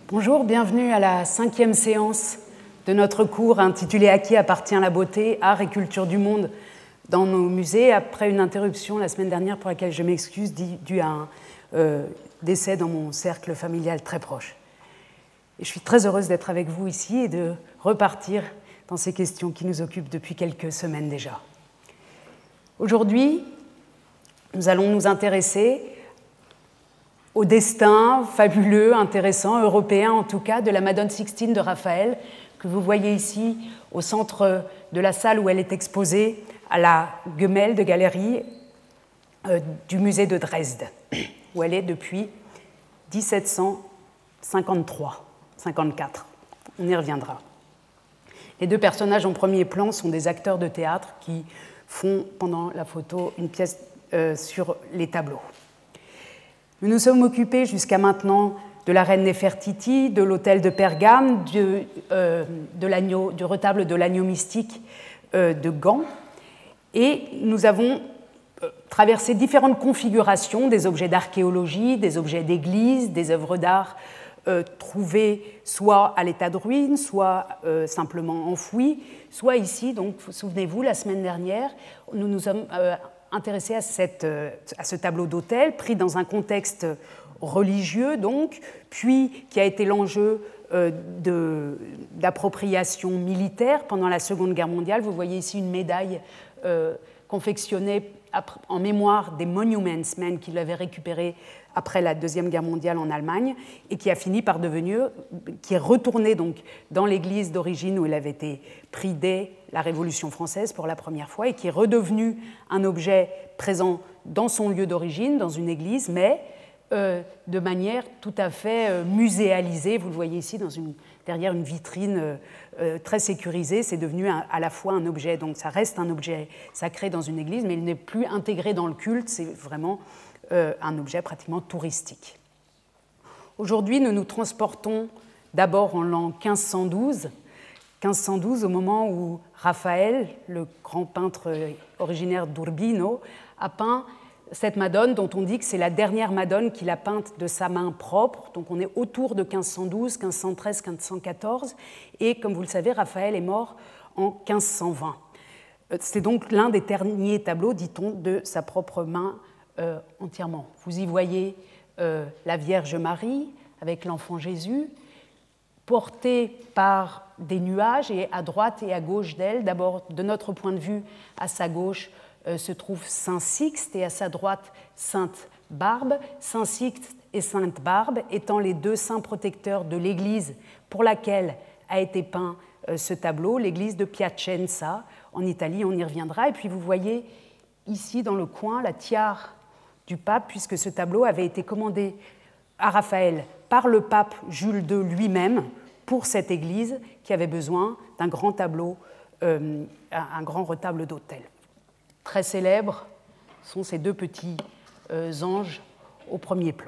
Bonjour, bienvenue à la 5e séance de notre cours intitulé « À qui appartient la beauté, art et culture du monde dans nos musées » après une interruption la semaine dernière pour laquelle je m'excuse due à un décès dans mon cercle familial très proche. Et je suis très heureuse d'être avec vous ici et de repartir dans ces questions qui nous occupent depuis quelques semaines déjà. Aujourd'hui, nous allons nous intéresser au destin fabuleux, intéressant, européen en tout cas, de la Madone Sixtine de Raphaël, que vous voyez ici au centre de la salle où elle est exposée à la Gemälde-Galerie du musée de Dresde, où elle est depuis 1753-54. On y reviendra. Les deux personnages en premier plan sont des acteurs de théâtre qui font pendant la photo une pièce sur les tableaux. Nous nous sommes occupés jusqu'à maintenant de la reine Néfertiti, de l'autel de Pergame, du retable de l'agneau mystique de Gand, et nous avons traversé différentes configurations des objets d'archéologie, des objets d'église, des œuvres d'art trouvées soit à l'état de ruine, soit simplement enfouies, soit ici, donc souvenez-vous, la semaine dernière, nous nous sommes intéressé à ce tableau d'autel, pris dans un contexte religieux, donc, puis qui a été l'enjeu d'appropriation militaire pendant la Seconde Guerre mondiale. Vous voyez ici une médaille confectionnée en mémoire des Monuments Men qui l'avaient récupérée après la Deuxième Guerre mondiale en Allemagne et qui a fini par devenir, qui est retournée donc dans l'église d'origine où elle avait été pris dès la Révolution française pour la première fois et qui est redevenu un objet présent dans son lieu d'origine, dans une église, mais de manière tout à fait muséalisée. Vous le voyez ici derrière une vitrine très sécurisée. C'est devenu à la fois un objet, donc ça reste un objet sacré dans une église, mais il n'est plus intégré dans le culte, c'est vraiment un objet pratiquement touristique. Aujourd'hui, nous nous transportons d'abord en l'an 1512, au moment où Raphaël, le grand peintre originaire d'Urbino, a peint cette Madone dont on dit que c'est la dernière Madone qu'il a peinte de sa main propre. Donc on est autour de 1512, 1513, 1514. Et comme vous le savez, Raphaël est mort en 1520. C'est donc l'un des derniers tableaux, dit-on, de sa propre main entièrement. Vous y voyez la Vierge Marie avec l'enfant Jésus, portée par des nuages, et à droite et à gauche d'elle, d'abord de notre point de vue, à sa gauche se trouve Saint Sixte et à sa droite Sainte Barbe. Saint Sixte et Sainte Barbe étant les deux saints protecteurs de l'église pour laquelle a été peint ce tableau, l'église de Piacenza en Italie, on y reviendra. Et puis vous voyez ici dans le coin la tiare du pape, puisque ce tableau avait été commandé à Raphaël par le pape Jules II lui-même pour cette église qui avait besoin d'un grand tableau, un grand retable d'autel. Très célèbres sont ces deux petits anges au premier plan.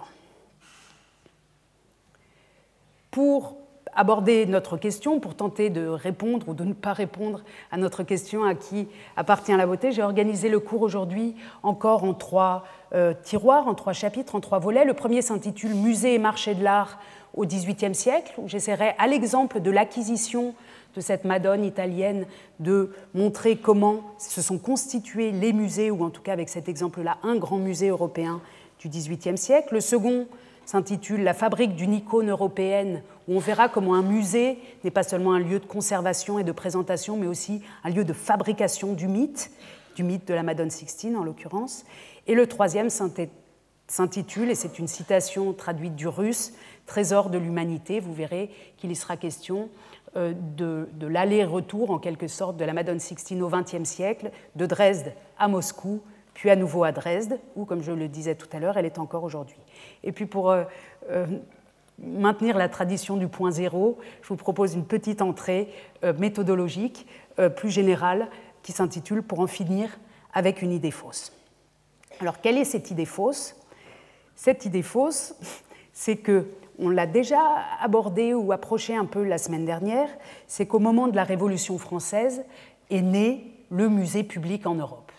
Pour aborder notre question, pour tenter de répondre ou de ne pas répondre à notre question à qui appartient la beauté, j'ai organisé le cours aujourd'hui encore en 3 tiroirs, en 3 chapitres, en 3 volets. Le premier s'intitule « Musée et marché de l'art au XVIIIe siècle », où j'essaierai, à l'exemple de l'acquisition de cette Madone italienne, de montrer comment se sont constitués les musées, ou en tout cas avec cet exemple-là, un grand musée européen du XVIIIe siècle. Le second s'intitule « La fabrique d'une icône européenne », où on verra comment un musée n'est pas seulement un lieu de conservation et de présentation, mais aussi un lieu de fabrication du mythe de la Madone Sixtine en l'occurrence. Et le troisième s'intitule, et c'est une citation traduite du russe, « Trésor de l'humanité ». Vous verrez qu'il y sera question de l'aller-retour en quelque sorte de la Madone Sixtine au XXe siècle, de Dresde à Moscou, puis à nouveau à Dresde, où, comme je le disais tout à l'heure, elle est encore aujourd'hui. Et puis pour maintenir la tradition du point zéro, je vous propose une petite entrée méthodologique plus générale qui s'intitule « Pour en finir avec une idée fausse ». Alors, quelle est cette idée fausse ? Cette idée fausse, c'est que on l'a déjà abordé ou approché un peu la semaine dernière, c'est qu'au moment de la Révolution française est né le musée public en Europe.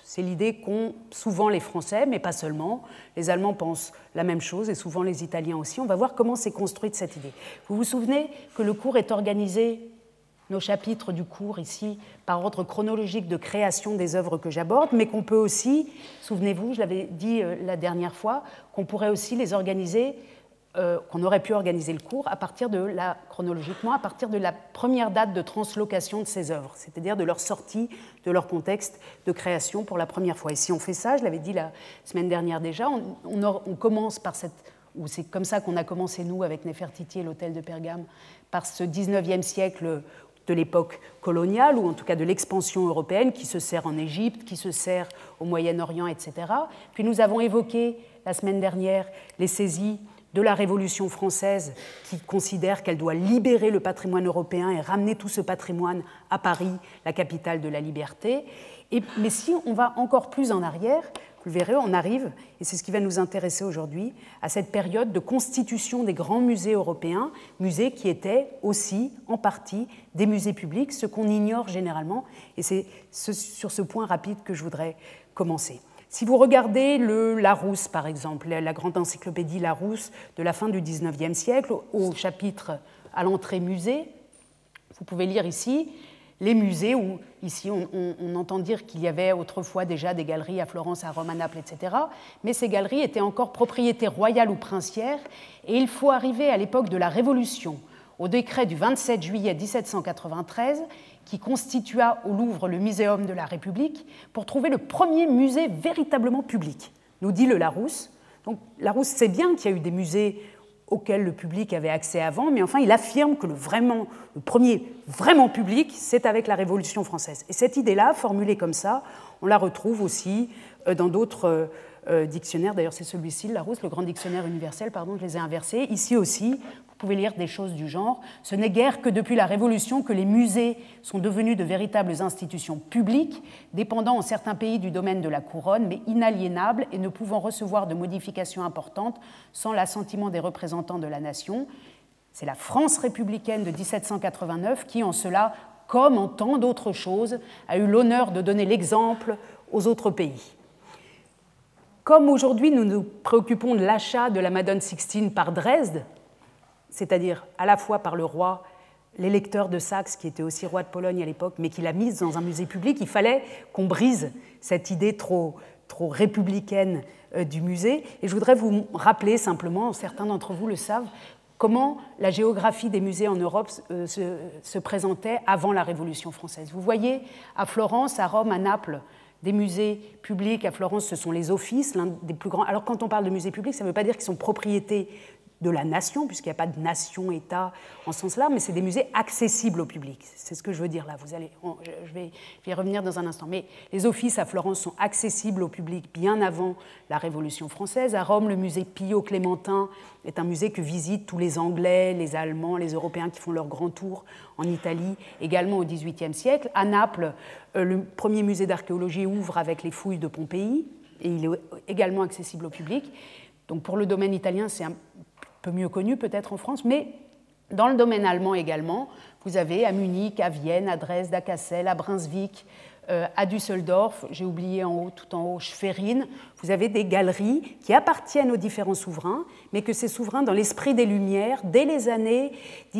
C'est l'idée qu'ont souvent les Français, mais pas seulement. Les Allemands pensent la même chose et souvent les Italiens aussi. On va voir comment s'est construite cette idée. Vous vous souvenez que le cours est organisé, nos chapitres du cours ici, par ordre chronologique de création des œuvres que j'aborde, mais qu'on peut aussi, souvenez-vous, je l'avais dit la dernière fois, qu'on pourrait aussi les organiser, qu'on aurait pu organiser le cours chronologiquement à partir de la première date de translocation de ces œuvres, c'est-à-dire de leur sortie de leur contexte de création pour la première fois. Et si on fait ça, je l'avais dit la semaine dernière déjà, on commence par ou c'est comme ça qu'on a commencé nous avec Néfertiti et l'hôtel de Pergame, par ce 19e siècle de l'époque coloniale, ou en tout cas de l'expansion européenne, qui se sert en Égypte, qui se sert au Moyen-Orient, etc. Puis nous avons évoqué la semaine dernière les saisies de la Révolution française, qui considère qu'elle doit libérer le patrimoine européen et ramener tout ce patrimoine à Paris, la capitale de la liberté. Mais si on va encore plus en arrière, vous le verrez, on arrive, et c'est ce qui va nous intéresser aujourd'hui, à cette période de constitution des grands musées européens, musées qui étaient aussi, en partie, des musées publics, ce qu'on ignore généralement, et c'est sur ce point rapide que je voudrais commencer. Si vous regardez le Larousse, par exemple, la grande encyclopédie Larousse de la fin du XIXe siècle, au chapitre à l'entrée musée, vous pouvez lire ici les musées où, ici, on entend dire qu'il y avait autrefois déjà des galeries à Florence, à Rome, à Naples, etc. Mais ces galeries étaient encore propriété royale ou princière, et il faut arriver à l'époque de la Révolution, au décret du 27 juillet 1793, qui constitua au Louvre le Muséum de la République, pour trouver le premier musée véritablement public, nous dit le Larousse. Donc Larousse sait bien qu'il y a eu des musées auquel le public avait accès avant, mais enfin il affirme que le premier vraiment public, c'est avec la Révolution française. Et cette idée-là, formulée comme ça, on la retrouve aussi dans d'autres dictionnaires. D'ailleurs, c'est celui-ci, le Larousse, le grand dictionnaire universel, je les ai inversés. Ici aussi, vous pouvez lire des choses du genre. Ce n'est guère que depuis la Révolution que les musées sont devenus de véritables institutions publiques, dépendant en certains pays du domaine de la couronne, mais inaliénables et ne pouvant recevoir de modifications importantes sans l'assentiment des représentants de la nation. C'est la France républicaine de 1789 qui, en cela, comme en tant d'autres choses, a eu l'honneur de donner l'exemple aux autres pays. Comme aujourd'hui nous nous préoccupons de l'achat de la Madone Sixtine par Dresde, c'est-à-dire à la fois par le roi, l'électeur de Saxe, qui était aussi roi de Pologne à l'époque, mais qui l'a mise dans un musée public, il fallait qu'on brise cette idée trop républicaine du musée. Et je voudrais vous rappeler simplement, certains d'entre vous le savent, comment la géographie des musées en Europe se présentait avant la Révolution française. Vous voyez, à Florence, à Rome, à Naples, des musées publics. À Florence, ce sont les offices, l'un des plus grands. Alors, quand on parle de musées publics, ça ne veut pas dire qu'ils sont propriété de la nation, puisqu'il n'y a pas de nation-État en ce sens-là, mais c'est des musées accessibles au public. C'est ce que je veux dire là. Je vais y revenir dans un instant. Mais les offices à Florence sont accessibles au public bien avant la Révolution française. À Rome, le musée Pio-Clémentin est un musée que visitent tous les Anglais, les Allemands, les Européens qui font leur grand tour en Italie, également au XVIIIe siècle. À Naples, le premier musée d'archéologie ouvre avec les fouilles de Pompéi, et il est également accessible au public. Donc pour le domaine italien, c'est un peu mieux connu peut-être en France, mais dans le domaine allemand également, vous avez à Munich, à Vienne, à Dresde, à Kassel, à Brunswick, à Düsseldorf, j'ai oublié tout en haut, Schwerin, vous avez des galeries qui appartiennent aux différents souverains, mais que ces souverains, dans l'esprit des Lumières, dès les années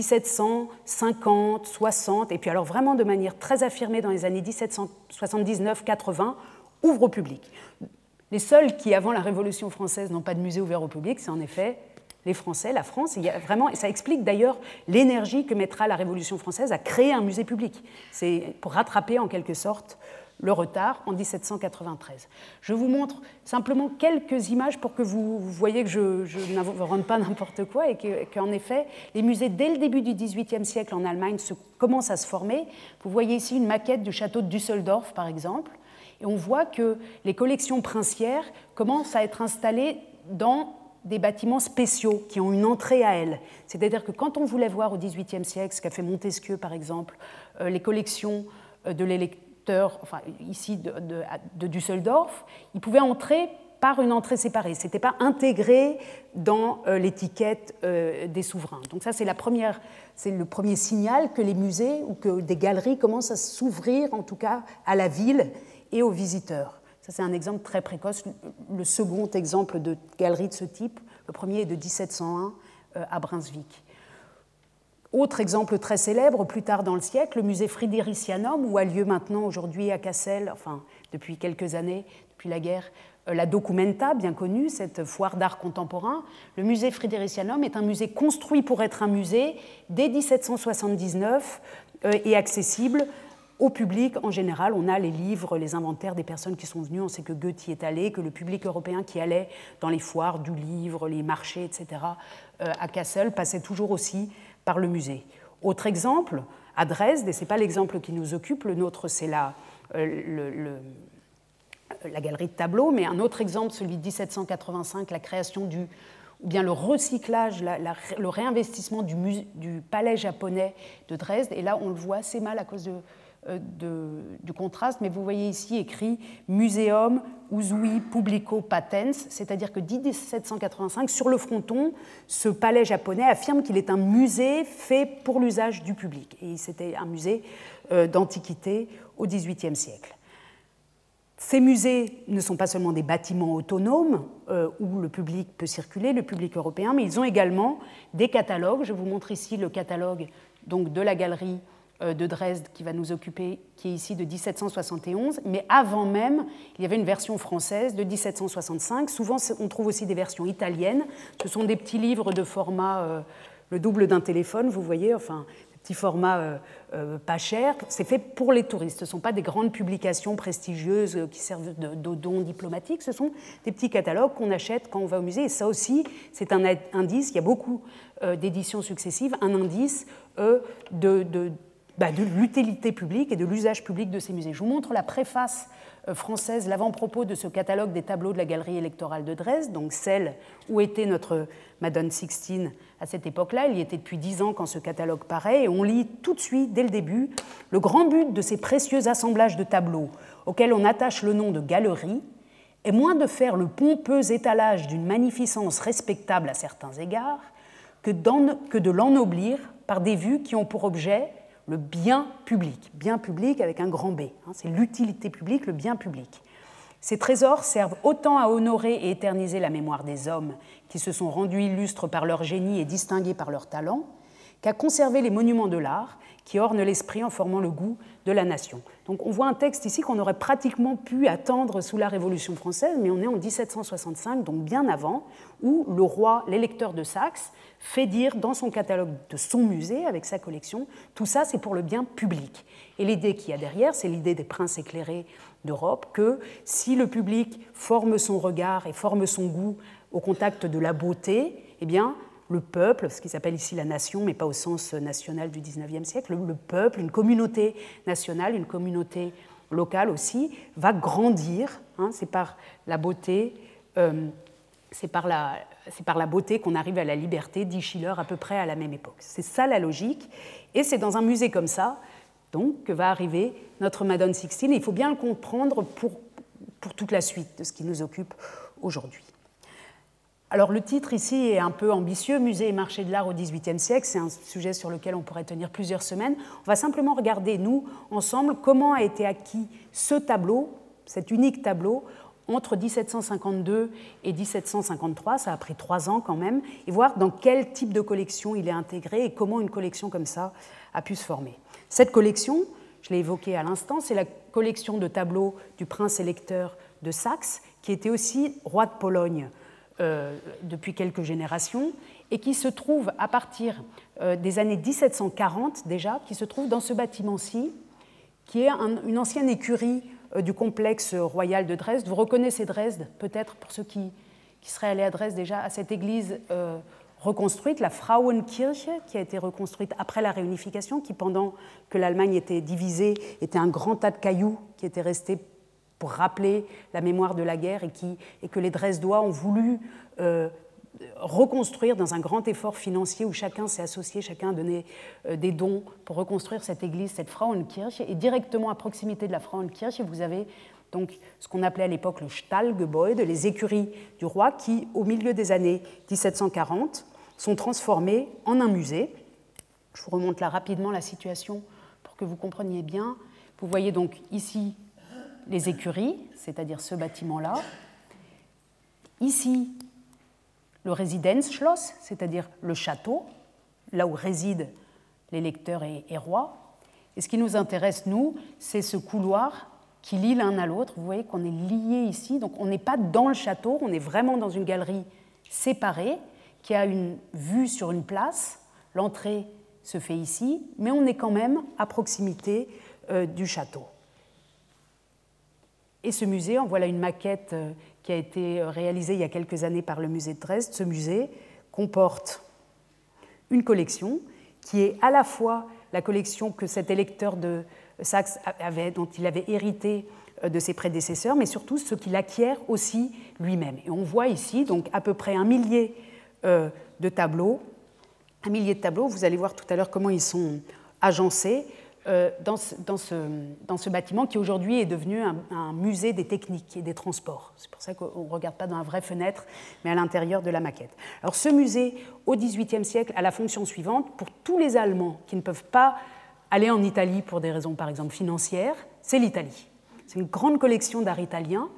1750, 60, et puis alors vraiment de manière très affirmée dans les années 1779-80, ouvrent au public. Les seuls qui, avant la Révolution française, n'ont pas de musée ouvert au public, c'est en effet les Français, la France. Il y a vraiment, et ça explique d'ailleurs l'énergie que mettra la Révolution française à créer un musée public. C'est pour rattraper en quelque sorte le retard en 1793. Je vous montre simplement quelques images pour que vous voyez que je n'invente pas n'importe quoi et qu'en effet, les musées, dès le début du XVIIIe siècle en Allemagne, commencent à se former. Vous voyez ici une maquette du château de Düsseldorf, par exemple, et on voit que les collections princières commencent à être installées dans des bâtiments spéciaux qui ont une entrée à elles. C'est-à-dire que quand on voulait voir au XVIIIe siècle, ce qu'a fait Montesquieu par exemple, les collections de l'électeur, enfin ici de Düsseldorf, il pouvait entrer par une entrée séparée. Ce n'était pas intégré dans l'étiquette des souverains. Donc ça, c'est le premier signal que les musées ou que des galeries commencent à s'ouvrir, en tout cas, à la ville et aux visiteurs. Ça, c'est un exemple très précoce. Le second exemple de galerie de ce type, le premier est de 1701 à Brunswick. Autre exemple très célèbre, plus tard dans le siècle, le musée Fridericianum, où a lieu maintenant aujourd'hui à Cassel, enfin depuis quelques années, depuis la guerre, la Documenta, bien connue, cette foire d'art contemporain. Le musée Fridericianum est un musée construit pour être un musée dès 1779 et accessible au public en général. On a les livres, les inventaires des personnes qui sont venues. On sait que Goethe y est allé, que le public européen qui allait dans les foires du livre, les marchés, etc., à Kassel, passait toujours aussi par le musée. Autre exemple, à Dresde, et ce n'est pas l'exemple qui nous occupe, le nôtre c'est la galerie de tableaux, mais un autre exemple, celui de 1785, la création ou bien le recyclage, le réinvestissement du palais japonais de Dresde. Et là, on le voit assez mal à cause du contraste, mais vous voyez ici écrit Museum Usui Publico Patens, c'est-à-dire que dès 1785, sur le fronton, ce palais japonais affirme qu'il est un musée fait pour l'usage du public. Et c'était un musée d'antiquité au XVIIIe siècle. Ces musées ne sont pas seulement des bâtiments autonomes où le public peut circuler, le public européen, mais ils ont également des catalogues. Je vous montre ici le catalogue donc, de la galerie de Dresde qui va nous occuper, qui est ici de 1771, mais avant même, il y avait une version française de 1765. Souvent, on trouve aussi des versions italiennes. Ce sont des petits livres de format le double d'un téléphone, vous voyez, enfin, des petits formats pas chers. C'est fait pour les touristes. Ce ne sont pas des grandes publications prestigieuses qui servent de dons diplomatiques. Ce sont des petits catalogues qu'on achète quand on va au musée. Et ça aussi, c'est un indice. Il y a beaucoup d'éditions successives, un indice de l'utilité publique et de l'usage public de ces musées. Je vous montre la préface française, l'avant-propos de ce catalogue des tableaux de la galerie électorale de Dresde, donc celle où était notre Madone Sixtine à cette époque-là. Il y était depuis 10 ans quand ce catalogue paraît, et on lit tout de suite, dès le début, le grand but de ces précieux assemblages de tableaux auxquels on attache le nom de galerie est moins de faire le pompeux étalage d'une magnificence respectable à certains égards que de l'ennoblir par des vues qui ont pour objet le bien public avec un grand B. C'est l'utilité publique, le bien public. Ces trésors servent autant à honorer et éterniser la mémoire des hommes qui se sont rendus illustres par leur génie et distingués par leur talent, qu'à conserver les monuments de l'art qui ornent l'esprit en formant le goût de la nation. Donc on voit un texte ici qu'on aurait pratiquement pu attendre sous la Révolution française, mais on est en 1765, donc bien avant, où le roi, l'électeur de Saxe, fait dire dans son catalogue de son musée, avec sa collection, tout ça c'est pour le bien public. Et l'idée qu'il y a derrière, c'est l'idée des princes éclairés d'Europe, que si le public forme son regard et forme son goût au contact de la beauté, eh bien, le peuple, ce qui s'appelle ici la nation, mais pas au sens national du XIXe siècle, le peuple, une communauté nationale, une communauté locale aussi, va grandir. C'est par la beauté, c'est par la beauté qu'on arrive à la liberté, dit Schiller à peu près à la même époque. C'est ça la logique, et c'est dans un musée comme ça, donc, que va arriver notre Madone Sixtine. Et il faut bien le comprendre pour toute la suite de ce qui nous occupe aujourd'hui. Alors le titre ici est un peu ambitieux, Musée et marché de l'art au XVIIIe siècle, c'est un sujet sur lequel on pourrait tenir plusieurs semaines. On va simplement regarder, nous, ensemble, comment a été acquis ce tableau, cet unique tableau, entre 1752 et 1753, ça a pris 3 ans quand même, et voir dans quel type de collection il est intégré et comment une collection comme ça a pu se former. Cette collection, je l'ai évoquée à l'instant, c'est la collection de tableaux du prince électeur de Saxe, qui était aussi roi de Pologne depuis quelques générations, et qui se trouve à partir des années 1740 déjà, qui se trouve dans ce bâtiment-ci, qui est une ancienne écurie du complexe royal de Dresde. Vous reconnaissez Dresde, peut-être pour ceux qui seraient allés à Dresde déjà, à cette église reconstruite, la Frauenkirche, qui a été reconstruite après la réunification, qui pendant que l'Allemagne était divisée, était un grand tas de cailloux qui étaient restés pour rappeler la mémoire de la guerre et que les Dresdois ont voulu reconstruire dans un grand effort financier où chacun s'est associé, chacun a donné des dons pour reconstruire cette église, cette Frauenkirche. Et directement à proximité de la Frauenkirche, vous avez donc ce qu'on appelait à l'époque le Stallgebäude, les écuries du roi, qui, au milieu des années 1740, sont transformées en un musée. Je vous remonte là rapidement la situation pour que vous compreniez bien. Vous voyez donc ici les écuries, c'est-à-dire ce bâtiment-là. Ici, le Residenzschloss, c'est-à-dire le château, là où résident les lecteurs et rois. Et ce qui nous intéresse, nous, c'est ce couloir qui lie l'un à l'autre. Vous voyez qu'on est liés ici, donc on n'est pas dans le château, on est vraiment dans une galerie séparée qui a une vue sur une place. L'entrée se fait ici, mais on est quand même à proximité du château. Et ce musée, en voilà une maquette qui a été réalisée il y a quelques années par le musée de Dresde. Ce musée comporte une collection qui est à la fois la collection que cet électeur de Saxe dont il avait hérité de ses prédécesseurs, mais surtout ce qu'il acquiert aussi lui-même. Et on voit ici donc à peu près 1 millier de tableaux. 1 millier de tableaux, vous allez voir tout à l'heure comment ils sont agencés dans ce bâtiment qui aujourd'hui est devenu un musée des techniques et des transports. C'est pour ça qu'on ne regarde pas dans la vraie fenêtre, mais à l'intérieur de la maquette. Alors ce musée, au XVIIIe siècle, a la fonction suivante. Pour tous les Allemands qui ne peuvent pas aller en Italie pour des raisons, par exemple, financières, c'est l'Italie. C'est une grande collection d'art italien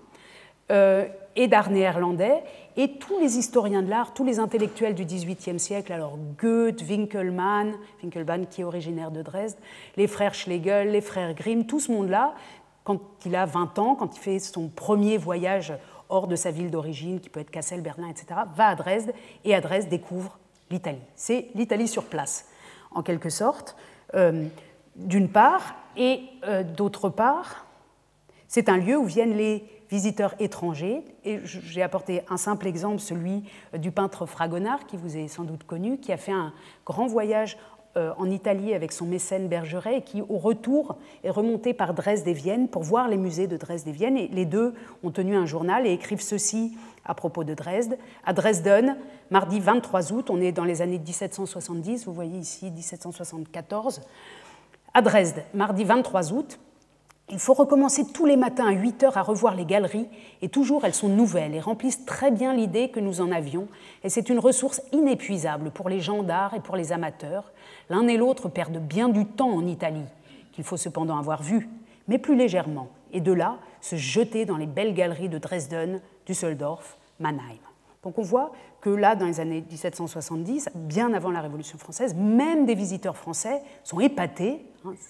et d'art néerlandais, et tous les historiens de l'art, tous les intellectuels du XVIIIe siècle, alors Goethe, Winkelmann qui est originaire de Dresde, les frères Schlegel, les frères Grimm, tout ce monde-là, quand il a 20 ans, quand il fait son premier voyage hors de sa ville d'origine, qui peut être Cassel, Berlin, etc., va à Dresde, et à Dresde découvre l'Italie. C'est l'Italie sur place, en quelque sorte, d'une part, et d'autre part, c'est un lieu où viennent les visiteurs étrangers, et j'ai apporté un simple exemple, celui du peintre Fragonard, qui vous est sans doute connu, qui a fait un grand voyage en Italie avec son mécène Bergeret, et qui, au retour, est remonté par Dresde et Vienne pour voir les musées de Dresde et Vienne, et les deux ont tenu un journal et écrivent ceci à propos de Dresde. À Dresden, mardi 23 août, on est dans les années 1770, vous voyez ici 1774, à Dresde, mardi 23 août, il faut recommencer tous les matins à 8 heures à revoir les galeries, et toujours elles sont nouvelles et remplissent très bien l'idée que nous en avions, et c'est une ressource inépuisable pour les gens d'art et pour les amateurs. L'un et l'autre perdent bien du temps en Italie, qu'il faut cependant avoir vu, mais plus légèrement, et de là se jeter dans les belles galeries de Dresden, Düsseldorf, Mannheim. Donc on voit que là, dans les années 1770, bien avant la Révolution française, même des visiteurs français sont épatés,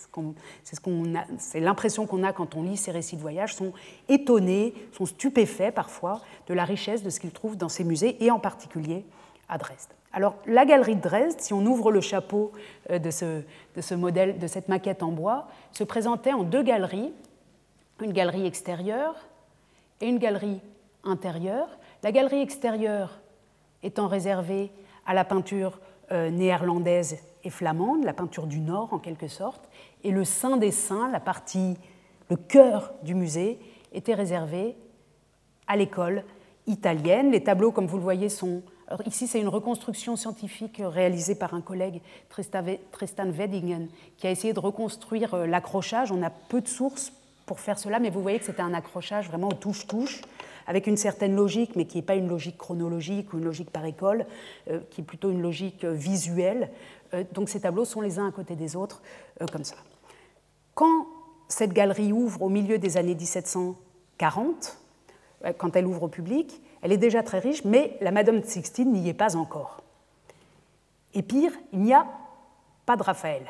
c'est l'impression qu'on a quand on lit ces récits de voyage, sont étonnés, sont stupéfaits parfois de la richesse de ce qu'ils trouvent dans ces musées, et en particulier à Dresde. Alors la galerie de Dresde, si on ouvre le chapeau de ce modèle, de cette maquette en bois, se présentait en 2 galeries, une galerie extérieure et une galerie intérieure. La galerie extérieure étant réservée à la peinture néerlandaise et flamande, la peinture du Nord en quelque sorte, et le Saint des Saints, le cœur du musée, était réservé à l'école italienne. Les tableaux, comme vous le voyez, sont... Alors ici, c'est une reconstruction scientifique réalisée par un collègue, Tristan Weddingen, qui a essayé de reconstruire l'accrochage. On a peu de sources pour faire cela, mais vous voyez que c'était un accrochage vraiment au touche-touche, avec une certaine logique, mais qui n'est pas une logique chronologique ou une logique par école, qui est plutôt une logique visuelle. Donc ces tableaux sont les uns à côté des autres, comme ça. Quand cette galerie ouvre au milieu des années 1740, quand elle ouvre au public, elle est déjà très riche, mais la Madame Sixtine n'y est pas encore. Et pire, il n'y a pas de Raphaël.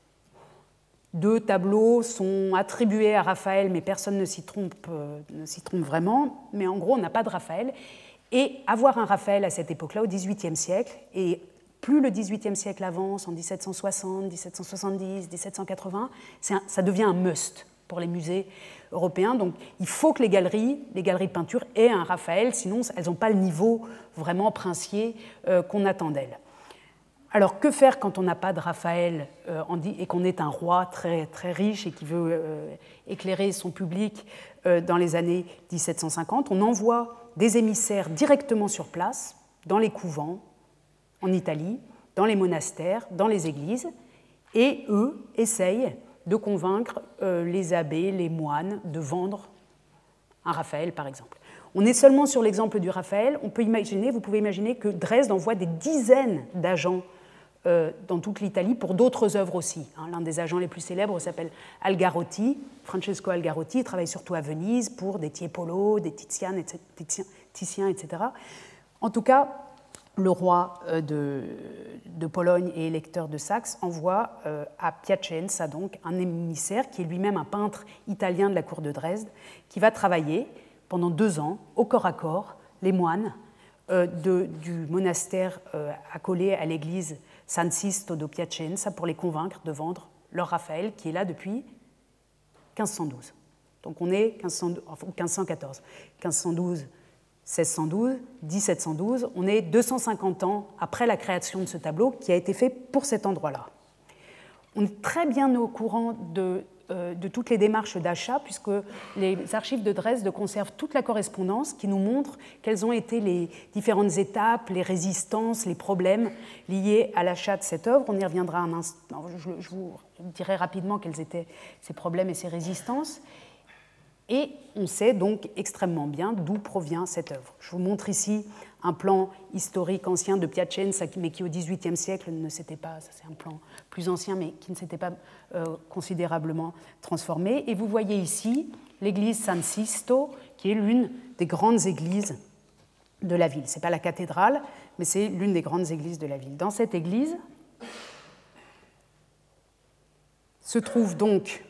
2 tableaux sont attribués à Raphaël, mais personne ne s'y trompe vraiment. Mais en gros, on n'a pas de Raphaël. Et avoir un Raphaël à cette époque-là, au XVIIIe siècle, et plus le XVIIIe siècle avance, en 1760, 1770, 1780, ça devient un must pour les musées européens. Donc il faut que les galeries de peinture aient un Raphaël, sinon elles n'ont pas le niveau vraiment princier qu'on attend d'elles. Alors, que faire quand on n'a pas de Raphaël et qu'on est un roi très, très riche et qui veut éclairer son public dans les années 1750 ? On envoie des émissaires directement sur place, dans les couvents, en Italie, dans les monastères, dans les églises, et eux essayent de convaincre les abbés, les moines, de vendre un Raphaël, par exemple. On est seulement sur l'exemple du Raphaël. Vous pouvez imaginer que Dresde envoie des dizaines d'agents dans toute l'Italie pour d'autres œuvres aussi. L'un des agents les plus célèbres s'appelle Algarotti, Francesco Algarotti. Il travaille surtout à Venise pour des Tiepolo, des Titian, etc. En tout cas, le roi de Pologne et électeur de Saxe envoie à Piacenza donc un émissaire qui est lui-même un peintre italien de la cour de Dresde, qui va travailler pendant 2 ans au corps à corps les moines du monastère accolé à l'église San Sisto de Piacenza pour les convaincre de vendre leur Raphaël qui est là depuis 1512. Donc on est 1514, 1512, 1612, 1712, on est 250 ans après la création de ce tableau qui a été fait pour cet endroit-là. On est très bien au courant de toutes les démarches d'achat, puisque les archives de Dresde conservent toute la correspondance qui nous montre quelles ont été les différentes étapes, les résistances, les problèmes liés à l'achat de cette œuvre. On y reviendra un instant. Je vous dirai rapidement quels étaient ces problèmes et ces résistances. Et on sait donc extrêmement bien d'où provient cette œuvre. Je vous montre ici un plan historique ancien de Piacenza, mais qui au XVIIIe siècle ne s'était pas, ça c'est un plan plus ancien, mais qui ne s'était pas considérablement transformé. Et vous voyez ici l'église San Sisto, qui est l'une des grandes églises de la ville. Ce n'est pas la cathédrale, mais c'est l'une des grandes églises de la ville. Dans cette église se trouve donc,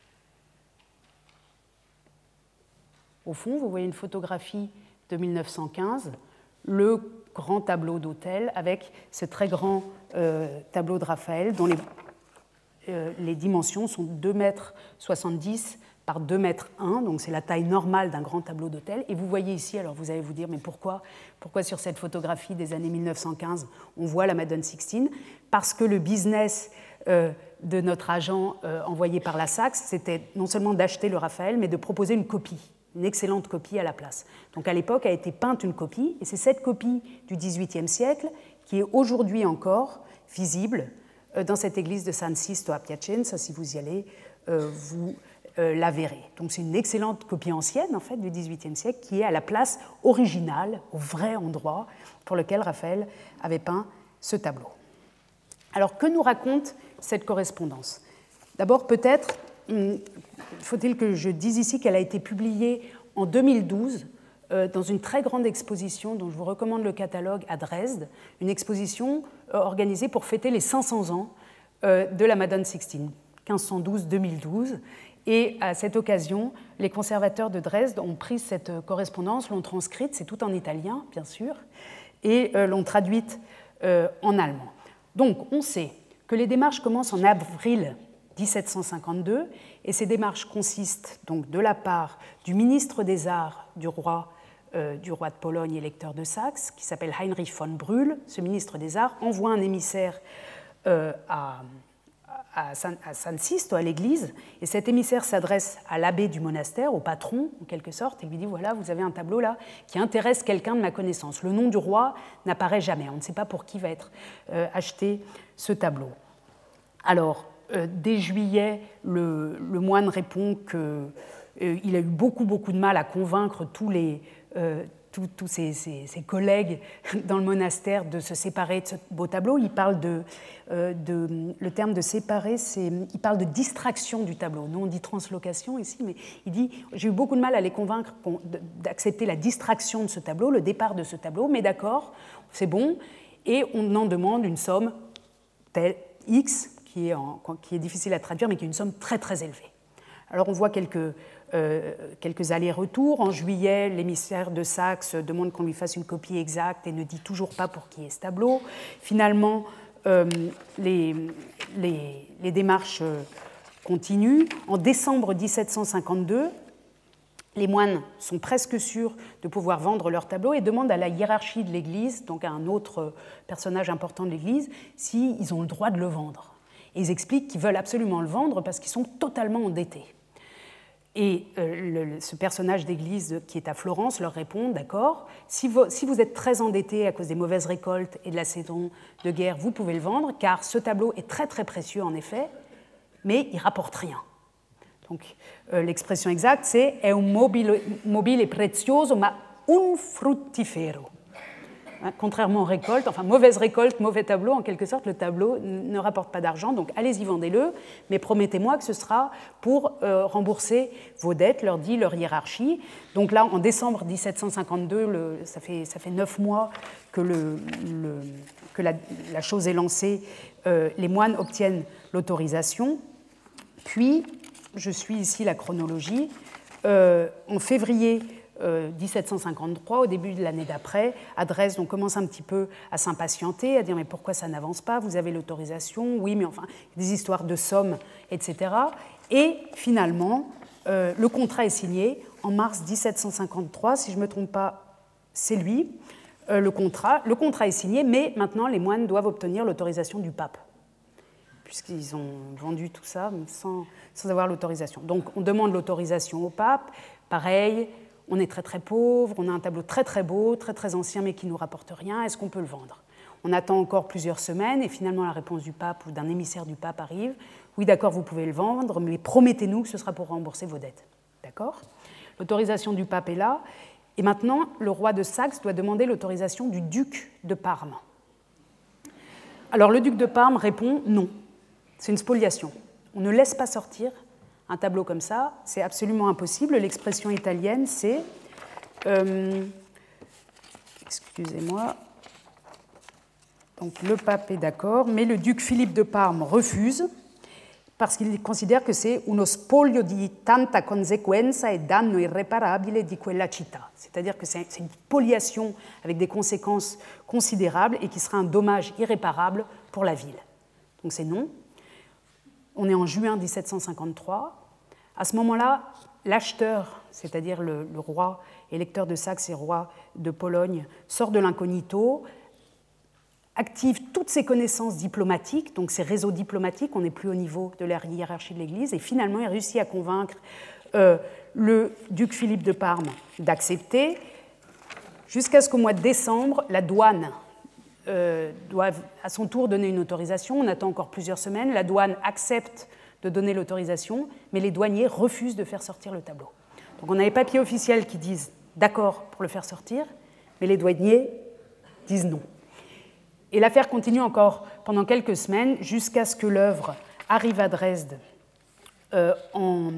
au fond, vous voyez une photographie de 1915, le grand tableau d'autel avec ce très grand tableau de Raphaël dont les dimensions sont 2,70 m par 2,1 m, donc c'est la taille normale d'un grand tableau d'autel. Et vous voyez ici, alors vous allez vous dire, mais pourquoi sur cette photographie des années 1915, on voit la Madone Sixtine? Parce que le business de notre agent envoyé par la Saxe, c'était non seulement d'acheter le Raphaël, mais de proposer une copie, une excellente copie à la place. Donc à l'époque a été peinte une copie, et c'est cette copie du XVIIIe siècle qui est aujourd'hui encore visible dans cette église de San Sisto à Piacenza. Si vous y allez, vous la verrez. Donc c'est une excellente copie ancienne en fait du XVIIIe siècle qui est à la place originale, au vrai endroit pour lequel Raphaël avait peint ce tableau. Alors que nous raconte cette correspondance? D'abord peut-être faut-il que je dise ici qu'elle a été publiée en 2012 dans une très grande exposition dont je vous recommande le catalogue à Dresde, une exposition organisée pour fêter les 500 ans de la Madone Sixtine, 1512-2012. Et à cette occasion, les conservateurs de Dresde ont pris cette correspondance, l'ont transcrite, c'est tout en italien, bien sûr, et l'ont traduite en allemand. Donc, on sait que les démarches commencent en avril 1752, et ces démarches consistent donc de la part du ministre des Arts du roi de Pologne, électeur de Saxe, qui s'appelle Heinrich von Brühl. Ce ministre des Arts envoie un émissaire à San Sisto, à l'église, et cet émissaire s'adresse à l'abbé du monastère, au patron en quelque sorte, et lui dit voilà, vous avez un tableau là qui intéresse quelqu'un de ma connaissance. Le nom du roi n'apparaît jamais, on ne sait pas pour qui va être acheté ce tableau. Alors, dès juillet, le moine répond qu'il a eu beaucoup de mal à convaincre tous ses collègues dans le monastère de se séparer de ce beau tableau. Il parle le terme de séparer, il parle de distraction du tableau. Nous, on dit translocation ici, mais il dit j'ai eu beaucoup de mal à les convaincre d'accepter la distraction de ce tableau, le départ de ce tableau, mais d'accord, c'est bon, et on en demande une somme telle X, qui est difficile à traduire, mais qui est une somme très très élevée. Alors on voit quelques allers-retours. En juillet, l'émissaire de Saxe demande qu'on lui fasse une copie exacte et ne dit toujours pas pour qui est ce tableau. Finalement, les démarches continuent. En décembre 1752, les moines sont presque sûrs de pouvoir vendre leur tableau et demandent à la hiérarchie de l'Église, donc à un autre personnage important de l'Église, s'ils ont le droit de le vendre. Et ils expliquent qu'ils veulent absolument le vendre parce qu'ils sont totalement endettés. Et ce personnage d'église qui est à Florence leur répond, d'accord, si vous êtes très endettés à cause des mauvaises récoltes et de la saison de guerre, vous pouvez le vendre, car ce tableau est très très précieux en effet, mais il ne rapporte rien. Donc l'expression exacte c'est « è un mobile prezioso ma un fruttifero ». hein, contrairement aux récoltes, enfin mauvaise récolte, mauvais tableau, en quelque sorte, le tableau ne rapporte pas d'argent, donc allez-y, vendez-le, mais promettez-moi que ce sera pour rembourser vos dettes, leur dit leur hiérarchie. Donc là, en décembre 1752, ça fait 9 mois que, que la chose est lancée, les moines obtiennent l'autorisation, puis, je suis ici la chronologie, en février 1753, au début de l'année d'après, à Dresde, on commence un petit peu à s'impatienter, à dire mais pourquoi ça n'avance pas, vous avez l'autorisation, oui, mais enfin, des histoires de sommes, etc. Et finalement, le contrat est signé en mars 1753, si je ne me trompe pas, c'est lui, le contrat est signé, mais maintenant les moines doivent obtenir l'autorisation du pape, puisqu'ils ont vendu tout ça sans avoir l'autorisation. Donc on demande l'autorisation au pape, pareil, on est très très pauvre, on a un tableau très très beau, très très ancien mais qui ne nous rapporte rien, est-ce qu'on peut le vendre? On attend encore plusieurs semaines et finalement la réponse du pape ou d'un émissaire du pape arrive, oui d'accord vous pouvez le vendre, mais promettez-nous que ce sera pour rembourser vos dettes. D'accord? L'autorisation du pape est là et maintenant le roi de Saxe doit demander l'autorisation du duc de Parme. Alors le duc de Parme répond non, c'est une spoliation. On ne laisse pas sortir un tableau comme ça, c'est absolument impossible. L'expression italienne, c'est... excusez-moi. Donc le pape est d'accord, mais le duc Philippe de Parme refuse parce qu'il considère que c'est uno spoglio di tanta conseguenza e danno irreparabile di quella città. C'est-à-dire que c'est une spoliation avec des conséquences considérables et qui sera un dommage irréparable pour la ville. Donc c'est non. On est en juin 1753. À ce moment-là, l'acheteur, c'est-à-dire le roi électeur de Saxe et roi de Pologne, sort de l'incognito, active toutes ses connaissances diplomatiques, donc ses réseaux diplomatiques, on n'est plus au niveau de la hiérarchie de l'Église, et finalement il réussit à convaincre le duc Philippe de Parme d'accepter, jusqu'à ce qu'au mois de décembre, la douane doit à son tour donner une autorisation. On attend encore plusieurs semaines, la douane accepte de donner l'autorisation, mais les douaniers refusent de faire sortir le tableau. Donc on a les papiers officiels qui disent d'accord pour le faire sortir, mais les douaniers disent non. Et l'affaire continue encore pendant quelques semaines, jusqu'à ce que l'œuvre arrive à Dresde en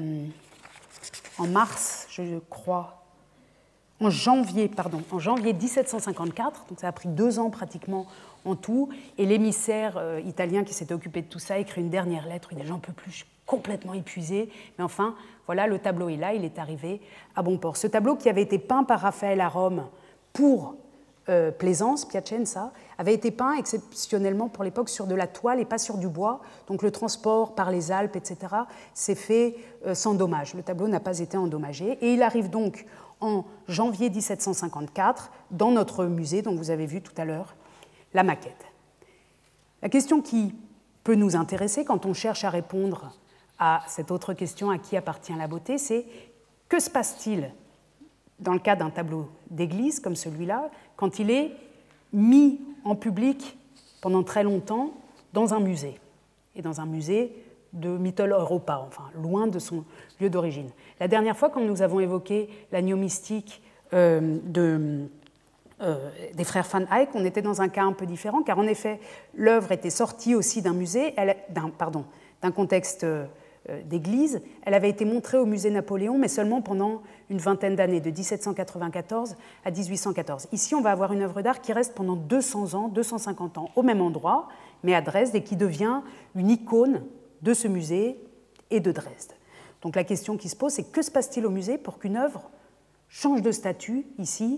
mars, je crois, en janvier 1754, donc ça a pris 2 ans pratiquement en tout, et l'émissaire italien qui s'était occupé de tout ça écrit une dernière lettre, il dit « j'en peux plus, je suis complètement épuisé », mais enfin, voilà, le tableau est là, il est arrivé à bon port. Ce tableau qui avait été peint par Raphaël à Rome pour Plaisance, Piacenza, avait été peint exceptionnellement pour l'époque sur de la toile et pas sur du bois, donc le transport par les Alpes, etc., s'est fait sans dommage. Le tableau n'a pas été endommagé, et il arrive donc en janvier 1754 dans notre musée, dont vous avez vu tout à l'heure la maquette. La question qui peut nous intéresser quand on cherche à répondre à cette autre question, à qui appartient la beauté, c'est que se passe-t-il dans le cas d'un tableau d'église comme celui-là, quand il est mis en public pendant très longtemps dans un musée, et dans un musée de Mitteleuropa, enfin loin de son lieu d'origine. La dernière fois, quand nous avons évoqué l'agneau mystique des frères Van Eyck, on était dans un cas un peu différent, car en effet, l'œuvre était sortie aussi d'un musée, d'un contexte d'église. Elle avait été montrée au musée Napoléon, mais seulement pendant une vingtaine d'années, de 1794 à 1814. Ici, on va avoir une œuvre d'art qui reste pendant 200 ans, 250 ans, au même endroit, mais à Dresde, et qui devient une icône de ce musée et de Dresde. Donc la question qui se pose, c'est que se passe-t-il au musée pour qu'une œuvre change de statut ici,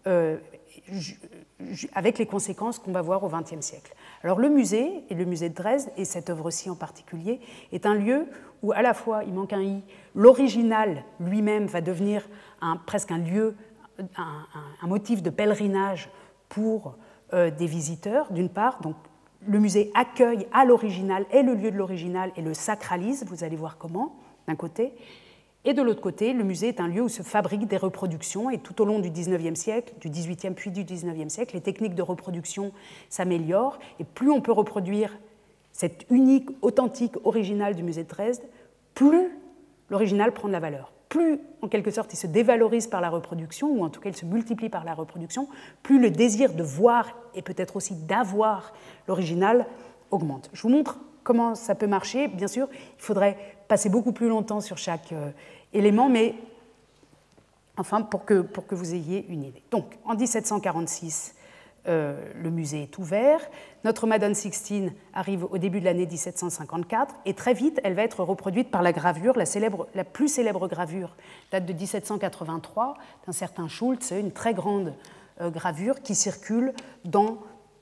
avec les conséquences qu'on va voir au XXe siècle. Alors le musée, et le musée de Dresde, et cette œuvre-ci en particulier, est un lieu où à la fois, il manque un i, l'original lui-même va devenir presque un lieu, un motif de pèlerinage pour des visiteurs, d'une part. Donc le musée accueille à l'original, est le lieu de l'original et le sacralise, vous allez voir comment, d'un côté. Et de l'autre côté, le musée est un lieu où se fabriquent des reproductions, et tout au long du XIXe siècle, du XVIIIe puis du XIXe siècle, les techniques de reproduction s'améliorent, et plus on peut reproduire cet unique, authentique original du musée de Dresde, plus l'original prend de la valeur. plus, en quelque sorte, il se dévalorise par la reproduction, ou en tout cas il se multiplie par la reproduction, plus le désir de voir et peut-être aussi d'avoir l'original augmente. Je vous montre comment ça peut marcher. Bien sûr, il faudrait passer beaucoup plus longtemps sur chaque élément, mais enfin, pour que vous ayez une idée. Donc, en 1746, le musée est ouvert. Notre Madone Sixtine arrive au début de l'année 1754 et très vite, elle va être reproduite par la gravure. La plus célèbre gravure date de 1783 d'un certain Schultz, une très grande gravure qui circule dans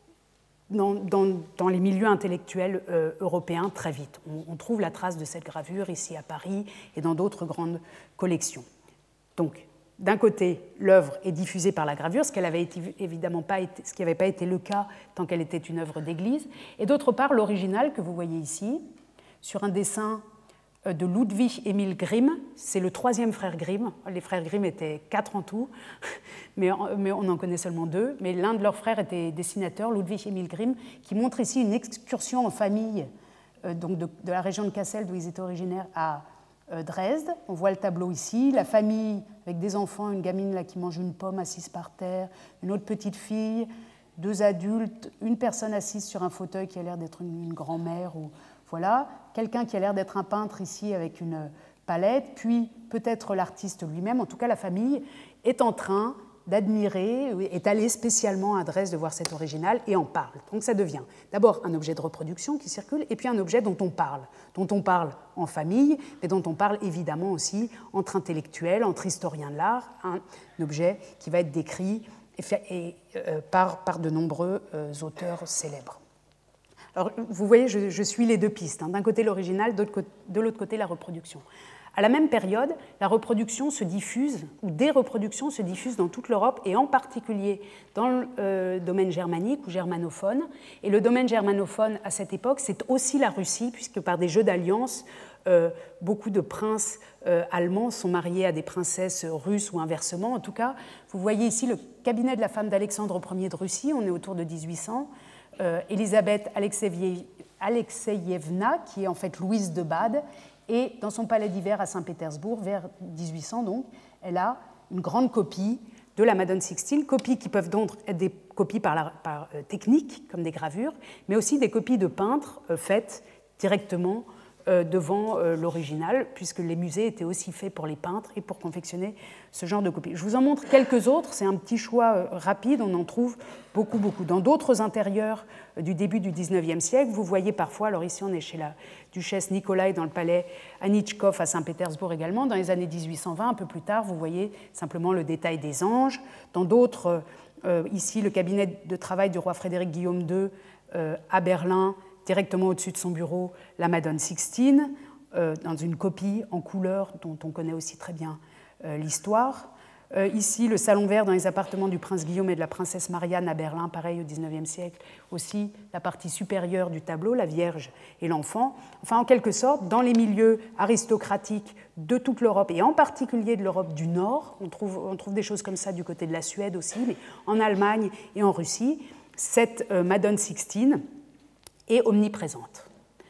les milieux intellectuels européens très vite. On trouve la trace de cette gravure ici à Paris et dans d'autres grandes collections. Donc, d'un côté, l'œuvre est diffusée par la gravure, ce qui n'avait pas été le cas tant qu'elle était une œuvre d'église, et d'autre part, l'original que vous voyez ici, sur un dessin de Ludwig Emil Grimm, c'est le troisième frère Grimm. Les frères Grimm étaient 4 en tout, mais on en connaît seulement 2, mais l'un de leurs frères était dessinateur, Ludwig Emil Grimm, qui montre ici une excursion en famille donc de la région de Kassel, d'où ils étaient originaires, à Dresde. On voit le tableau ici, la famille avec des enfants, une gamine là qui mange une pomme assise par terre, une autre petite fille, 2 adultes, une personne assise sur un fauteuil qui a l'air d'être une grand-mère, ou voilà, quelqu'un qui a l'air d'être un peintre ici avec une palette, puis peut-être l'artiste lui-même. En tout cas, la famille est en train d'admirer, est allée spécialement à Dresde voir cet original et en parle. Donc ça devient d'abord un objet de reproduction qui circule et puis un objet dont on parle en famille, mais dont on parle évidemment aussi entre intellectuels, entre historiens de l'art, un objet qui va être décrit par de nombreux auteurs célèbres. Alors, vous voyez, je suis les deux pistes. D'un côté l'original, de l'autre côté la reproduction. À la même période, la reproduction se diffuse, ou des reproductions se diffusent dans toute l'Europe, et en particulier dans le domaine germanique ou germanophone. Et le domaine germanophone, à cette époque, c'est aussi la Russie, puisque par des jeux d'alliance, beaucoup de princes allemands sont mariés à des princesses russes ou inversement. En tout cas, vous voyez ici le cabinet de la femme d'Alexandre Ier de Russie, on est autour de 1800. Elisabeth Alexeyevna, qui est en fait Louise de Bade, et dans son palais d'hiver à Saint-Pétersbourg, vers 1800 donc, elle a une grande copie de la Madone Sixtine, copies qui peuvent donc être des copies par technique, comme des gravures, mais aussi des copies de peintres faites directement devant l'original, puisque les musées étaient aussi faits pour les peintres et pour confectionner ce genre de copies. Je vous en montre quelques autres, c'est un petit choix rapide, on en trouve beaucoup. Dans d'autres intérieurs du début du XIXe siècle, vous voyez parfois, alors ici on est chez la duchesse Nikolai dans le palais Anichkov à Saint-Pétersbourg également, dans les années 1820, un peu plus tard, vous voyez simplement le détail des anges. Dans d'autres, ici le cabinet de travail du roi Frédéric Guillaume II à Berlin, directement au-dessus de son bureau, la Madone Sixtine, dans une copie en couleur dont on connaît aussi très bien l'histoire. Ici, le salon vert dans les appartements du prince Guillaume et de la princesse Marianne à Berlin, pareil au XIXe siècle. Aussi, la partie supérieure du tableau, la Vierge et l'enfant. Enfin, en quelque sorte, dans les milieux aristocratiques de toute l'Europe, et en particulier de l'Europe du Nord, on trouve des choses comme ça du côté de la Suède aussi, mais en Allemagne et en Russie, cette Madone Sixtine est omniprésente.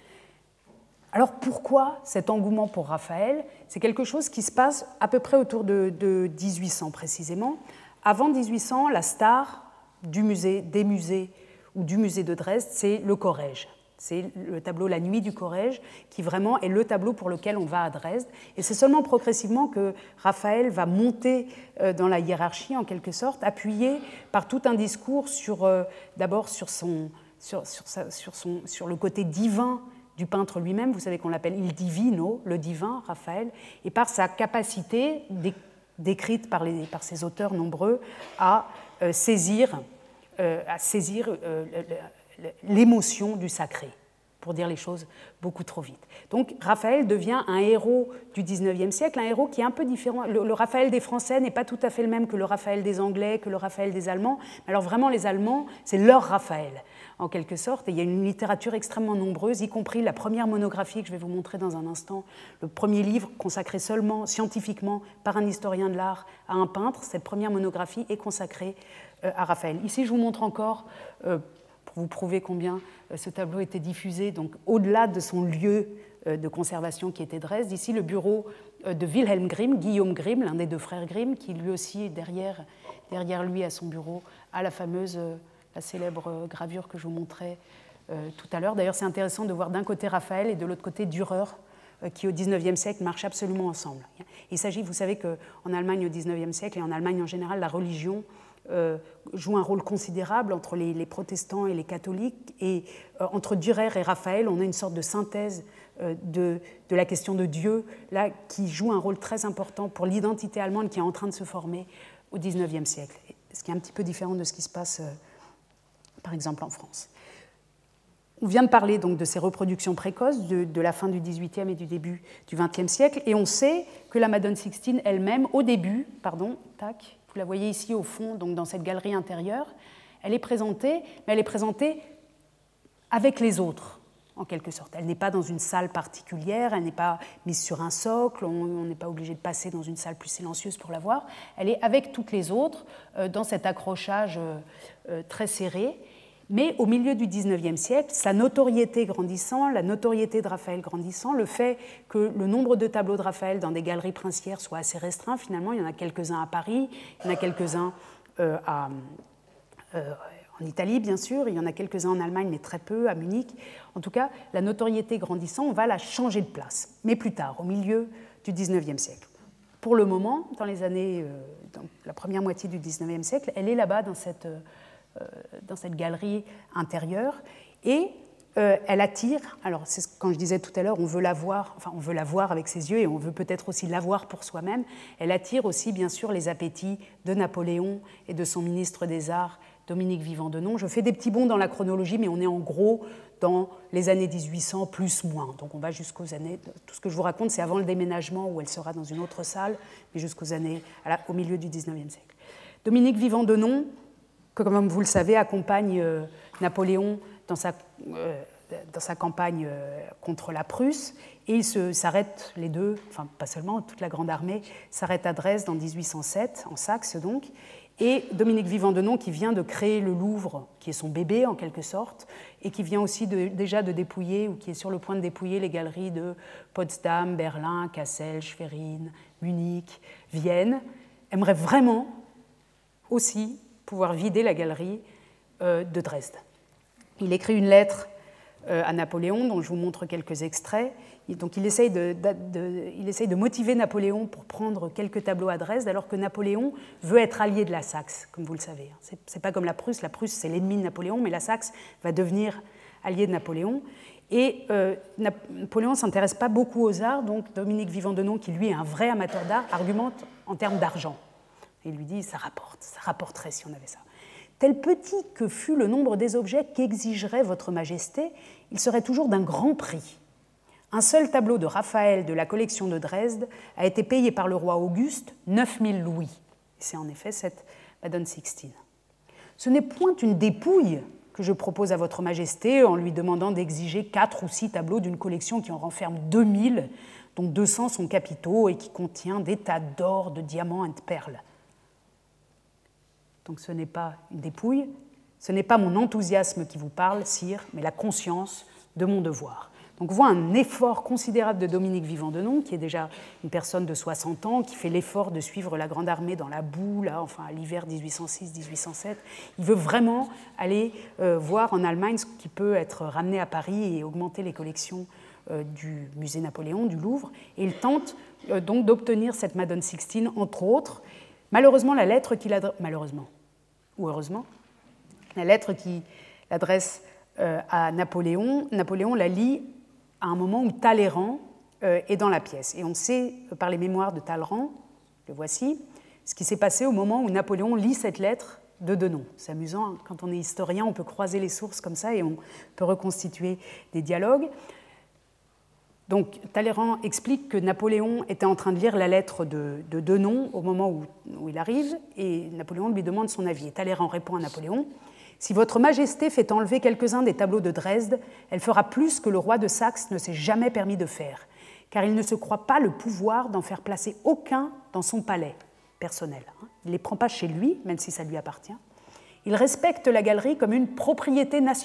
Alors pourquoi cet engouement pour Raphaël ? C'est quelque chose qui se passe à peu près autour de 1800 précisément. Avant 1800, la star des musées ou du musée de Dresde, c'est le Corrège. C'est le tableau La Nuit du Corrège qui vraiment est le tableau pour lequel on va à Dresde. Et c'est seulement progressivement que Raphaël va monter dans la hiérarchie en quelque sorte, appuyé par tout un discours d'abord sur le côté divin du peintre lui-même. Vous savez qu'on l'appelle il divino, le divin, Raphaël, et par sa capacité, décrite par ses auteurs nombreux, à saisir l'émotion du sacré, pour dire les choses beaucoup trop vite. Donc Raphaël devient un héros du XIXe siècle, un héros qui est un peu différent. Le Raphaël des Français n'est pas tout à fait le même que le Raphaël des Anglais, que le Raphaël des Allemands. Alors vraiment, les Allemands, c'est leur Raphaël, en quelque sorte. Et il y a une littérature extrêmement nombreuse, y compris la première monographie que je vais vous montrer dans un instant, le premier livre consacré seulement scientifiquement par un historien de l'art à un peintre. Cette première monographie est consacrée à Raphaël. Ici, je vous montre encore, pour vous prouver combien ce tableau était diffusé, donc au-delà de son lieu de conservation qui était Dresde. Ici, le bureau de Wilhelm Grimm, Guillaume Grimm, l'un des deux frères Grimm, qui lui aussi, derrière lui à son bureau, a la célèbre gravure que je vous montrais tout à l'heure. D'ailleurs, c'est intéressant de voir d'un côté Raphaël et de l'autre côté Dürer, qui au XIXe siècle marchent absolument ensemble. Il s'agit, vous savez qu'en Allemagne au XIXe siècle et en Allemagne en général, la religion joue un rôle considérable entre les protestants et les catholiques, et entre Dürer et Raphaël, on a une sorte de synthèse de la question de Dieu, là, qui joue un rôle très important pour l'identité allemande qui est en train de se former au XIXe siècle, ce qui est un petit peu différent de ce qui se passe, par exemple, en France. On vient de parler donc de ces reproductions précoces de la fin du XVIIIe et du début du XXe siècle, et on sait que la Madone Sixtine elle-même, au début, vous la voyez ici au fond, donc dans cette galerie intérieure, elle est présentée, mais elle est présentée avec les autres, en quelque sorte. Elle n'est pas dans une salle particulière, elle n'est pas mise sur un socle, on n'est pas obligé de passer dans une salle plus silencieuse pour la voir. Elle est avec toutes les autres, dans cet accrochage très serré. Mais au milieu du XIXe siècle, sa notoriété grandissant, la notoriété de Raphaël grandissant, le fait que le nombre de tableaux de Raphaël dans des galeries princières soit assez restreint, finalement, il y en a quelques-uns à Paris, il y en a quelques-uns en Italie, bien sûr, il y en a quelques-uns en Allemagne, mais très peu, à Munich. En tout cas, la notoriété grandissant, on va la changer de place, mais plus tard, au milieu du XIXe siècle. Pour le moment, dans la première moitié du XIXe siècle, elle est là-bas dans cette galerie intérieure, et elle attire, alors c'est quand je disais tout à l'heure, on veut la voir avec ses yeux, et on veut peut-être aussi la voir pour soi-même, elle attire aussi bien sûr les appétits de Napoléon et de son ministre des Arts, Dominique Vivant-Denon. Je fais des petits bonds dans la chronologie, mais on est en gros dans les années 1800, plus moins. Donc on va jusqu'aux années... Tout ce que je vous raconte, c'est avant le déménagement, où elle sera dans une autre salle, mais jusqu'aux années... au milieu du XIXe siècle. Dominique Vivant-Denon, que, comme vous le savez, accompagne Napoléon dans sa campagne contre la Prusse, et ils s'arrêtent les deux, enfin pas seulement, toute la grande armée s'arrête à Dresde en 1807, en Saxe donc, et Dominique Vivant-Denon qui vient de créer le Louvre, qui est son bébé en quelque sorte, et qui vient aussi déjà de dépouiller, ou qui est sur le point de dépouiller les galeries de Potsdam, Berlin, Kassel, Schwerin, Munich, Vienne, aimerait vraiment aussi pouvoir vider la galerie de Dresde. Il écrit une lettre à Napoléon, dont je vous montre quelques extraits. Donc il essaye de motiver Napoléon pour prendre quelques tableaux à Dresde, alors que Napoléon veut être allié de la Saxe, comme vous le savez. C'est pas comme la Prusse c'est l'ennemi de Napoléon, mais la Saxe va devenir allié de Napoléon. Et Napoléon ne s'intéresse pas beaucoup aux arts, donc Dominique Vivant-Denon, qui lui est un vrai amateur d'art, argumente en termes d'argent. Il lui dit, ça rapporterait si on avait ça. Tel petit que fût le nombre des objets qu'exigerait votre majesté, il serait toujours d'un grand prix. Un seul tableau de Raphaël de la collection de Dresde a été payé par le roi Auguste 9000 louis. C'est en effet cette Madone Sixtine. Ce n'est point une dépouille que je propose à votre majesté en lui demandant d'exiger 4 ou 6 tableaux d'une collection qui en renferme 2000, dont 200 sont capitaux et qui contient des tas d'or, de diamants et de perles. Donc ce n'est pas une dépouille, ce n'est pas mon enthousiasme qui vous parle, sire, mais la conscience de mon devoir. Donc on voit un effort considérable de Dominique Vivant-Denon, qui est déjà une personne de 60 ans, qui fait l'effort de suivre la Grande Armée dans la boue, là, enfin à l'hiver 1806-1807. Il veut vraiment aller voir en Allemagne ce qui peut être ramené à Paris et augmenter les collections du musée Napoléon, du Louvre. Et il tente donc d'obtenir cette Madone Sixtine, entre autres. Malheureusement, la lettre qu'il adresse... Malheureusement, ou heureusement, la lettre qu'il adresse à Napoléon la lit à un moment où Talleyrand est dans la pièce. Et on sait, par les mémoires de Talleyrand, le voici, ce qui s'est passé au moment où Napoléon lit cette lettre de Denon. C'est amusant, hein, quand on est historien, on peut croiser les sources comme ça et on peut reconstituer des dialogues. Donc Talleyrand explique que Napoléon était en train de lire la lettre de Denon au moment où il arrive, et Napoléon lui demande son avis. Et Talleyrand répond à Napoléon, « Si votre majesté fait enlever quelques-uns des tableaux de Dresde, elle fera plus que le roi de Saxe ne s'est jamais permis de faire, car il ne se croit pas le pouvoir d'en faire placer aucun dans son palais personnel. Il ne les prend pas chez lui, même si ça lui appartient. Il respecte la galerie comme une propriété nationale. »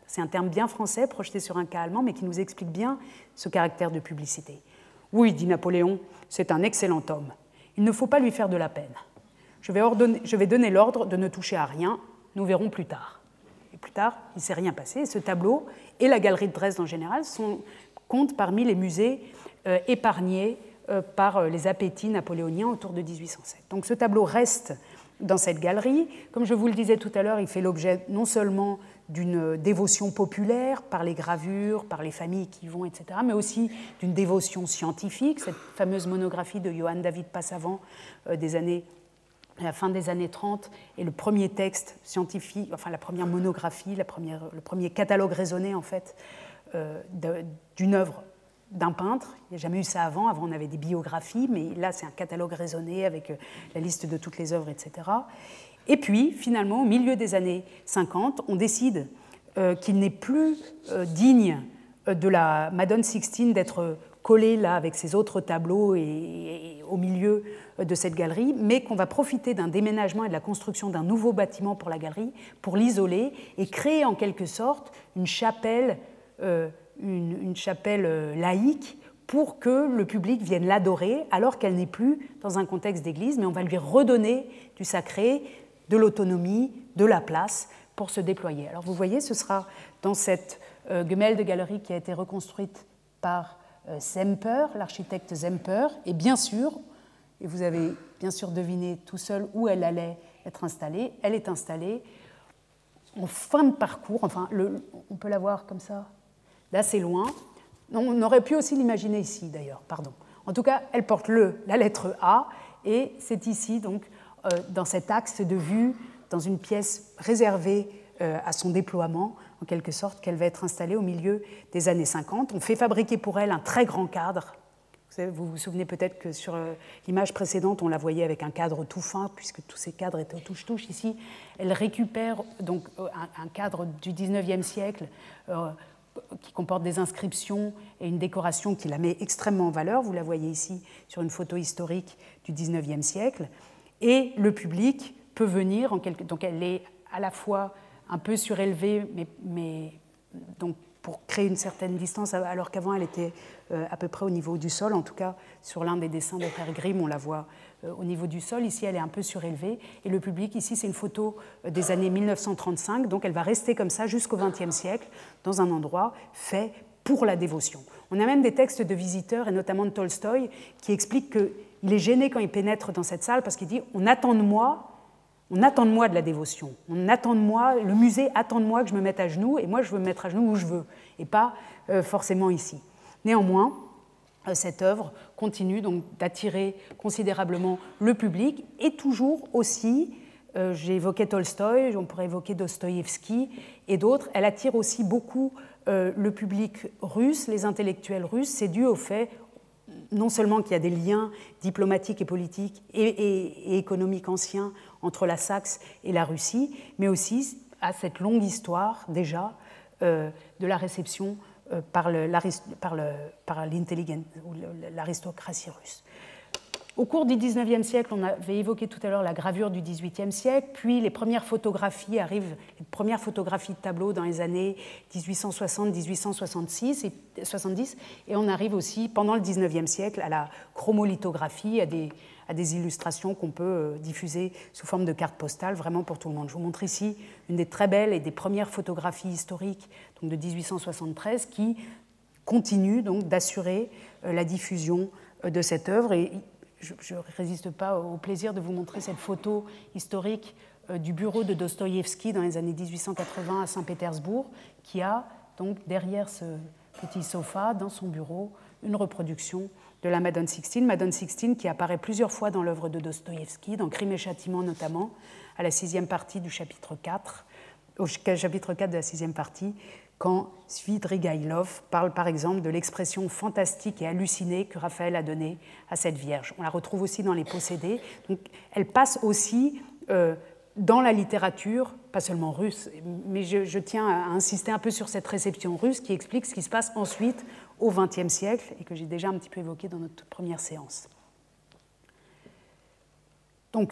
C'est un terme bien français, projeté sur un cas allemand, mais qui nous explique bien ce caractère de publicité. Oui, dit Napoléon, c'est un excellent homme. Il ne faut pas lui faire de la peine. Je vais donner l'ordre de ne toucher à rien, nous verrons plus tard. Et plus tard, il ne s'est rien passé. Et ce tableau et la galerie de Dresde en général comptent parmi les musées épargnés par les appétits napoléoniens autour de 1807. Donc ce tableau reste dans cette galerie. Comme je vous le disais tout à l'heure, il fait l'objet non seulement d'une dévotion populaire par les gravures, par les familles qui y vont, etc., mais aussi d'une dévotion scientifique. Cette fameuse monographie de Johann David Passavant à la fin des années 30 est le premier texte scientifique, enfin la première monographie, le premier catalogue raisonné en fait d'une œuvre d'un peintre. Il n'y a jamais eu ça avant. Avant, on avait des biographies, mais là, c'est un catalogue raisonné avec la liste de toutes les œuvres, etc. Et puis, finalement, au milieu des années 50, on décide qu'il n'est plus digne de la Madone Sixtine d'être collée là avec ses autres tableaux et au milieu de cette galerie, mais qu'on va profiter d'un déménagement et de la construction d'un nouveau bâtiment pour la galerie pour l'isoler et créer en quelque sorte une chapelle laïque pour que le public vienne l'adorer alors qu'elle n'est plus dans un contexte d'église, mais on va lui redonner du sacré, de l'autonomie, de la place pour se déployer. Alors vous voyez, ce sera dans cette Gemäldegalerie qui a été reconstruite par Semper, l'architecte Semper, et bien sûr, et vous avez bien sûr deviné tout seul où elle allait être installée, elle est installée en fin de parcours, enfin on peut la voir comme ça, d'assez loin. On aurait pu aussi l'imaginer ici d'ailleurs, pardon. En tout cas, elle porte la lettre A, et c'est ici, donc, dans cet axe de vue, dans une pièce réservée à son déploiement, en quelque sorte, qu'elle va être installée au milieu des années 50. On fait fabriquer pour elle un très grand cadre. Vous vous souvenez peut-être que sur l'image précédente, on la voyait avec un cadre tout fin, puisque tous ces cadres étaient au touche-touche. Ici, elle récupère donc un cadre du 19e siècle qui comporte des inscriptions et une décoration qui la met extrêmement en valeur. Vous la voyez ici sur une photo historique du 19e siècle. Et le public peut venir, donc elle est à la fois un peu surélevée, mais donc pour créer une certaine distance, alors qu'avant elle était à peu près au niveau du sol. En tout cas, sur l'un des dessins de Frère Grimm, on la voit au niveau du sol. Ici, elle est un peu surélevée. Et le public, ici, c'est une photo des années 1935. Donc, elle va rester comme ça jusqu'au XXe siècle, dans un endroit fait pour la dévotion. On a même des textes de visiteurs, et notamment de Tolstoï, qui expliquent qu'il est gêné quand il pénètre dans cette salle, parce qu'il dit « on attend de moi de la dévotion. On attend de moi, le musée attend de moi que je me mette à genoux, et moi, je veux me mettre à genoux où je veux, et pas forcément ici. » Néanmoins, cette œuvre continue donc d'attirer considérablement le public, et toujours aussi, j'ai évoqué Tolstoï, on pourrait évoquer Dostoïevski et d'autres, elle attire aussi beaucoup le public russe, les intellectuels russes. C'est dû au fait non seulement qu'il y a des liens diplomatiques et politiques et économiques anciens entre la Saxe et la Russie, mais aussi à cette longue histoire déjà de la réception par l'intelligence ou l'aristocratie russe. Au cours du XIXe siècle, on avait évoqué tout à l'heure la gravure du XVIIIe siècle, puis les premières photographies arrivent, les premières photographies de tableaux dans les années 1860-1870, et on arrive aussi pendant le XIXe siècle à la chromolithographie, à des illustrations qu'on peut diffuser sous forme de cartes postales, vraiment pour tout le monde. Je vous montre ici une des très belles et des premières photographies historiques donc de 1873 qui continue donc d'assurer la diffusion de cette œuvre. Et je ne résiste pas au plaisir de vous montrer cette photo historique du bureau de Dostoïevski dans les années 1880 à Saint-Pétersbourg, qui a donc derrière ce petit sofa dans son bureau une reproduction de la Madone Sixtine qui apparaît plusieurs fois dans l'œuvre de Dostoïevski, dans Crime et Châtiment notamment, à la 6e partie du chapitre 4, au chapitre 4 de la 6e partie, quand Svidrigaïlov parle par exemple de l'expression fantastique et hallucinée que Raphaël a donnée à cette Vierge. On la retrouve aussi dans Les Possédés. Donc, elle passe aussi dans la littérature, pas seulement russe, mais je tiens à insister un peu sur cette réception russe qui explique ce qui se passe ensuite au XXe siècle et que j'ai déjà un petit peu évoqué dans notre première séance. Donc,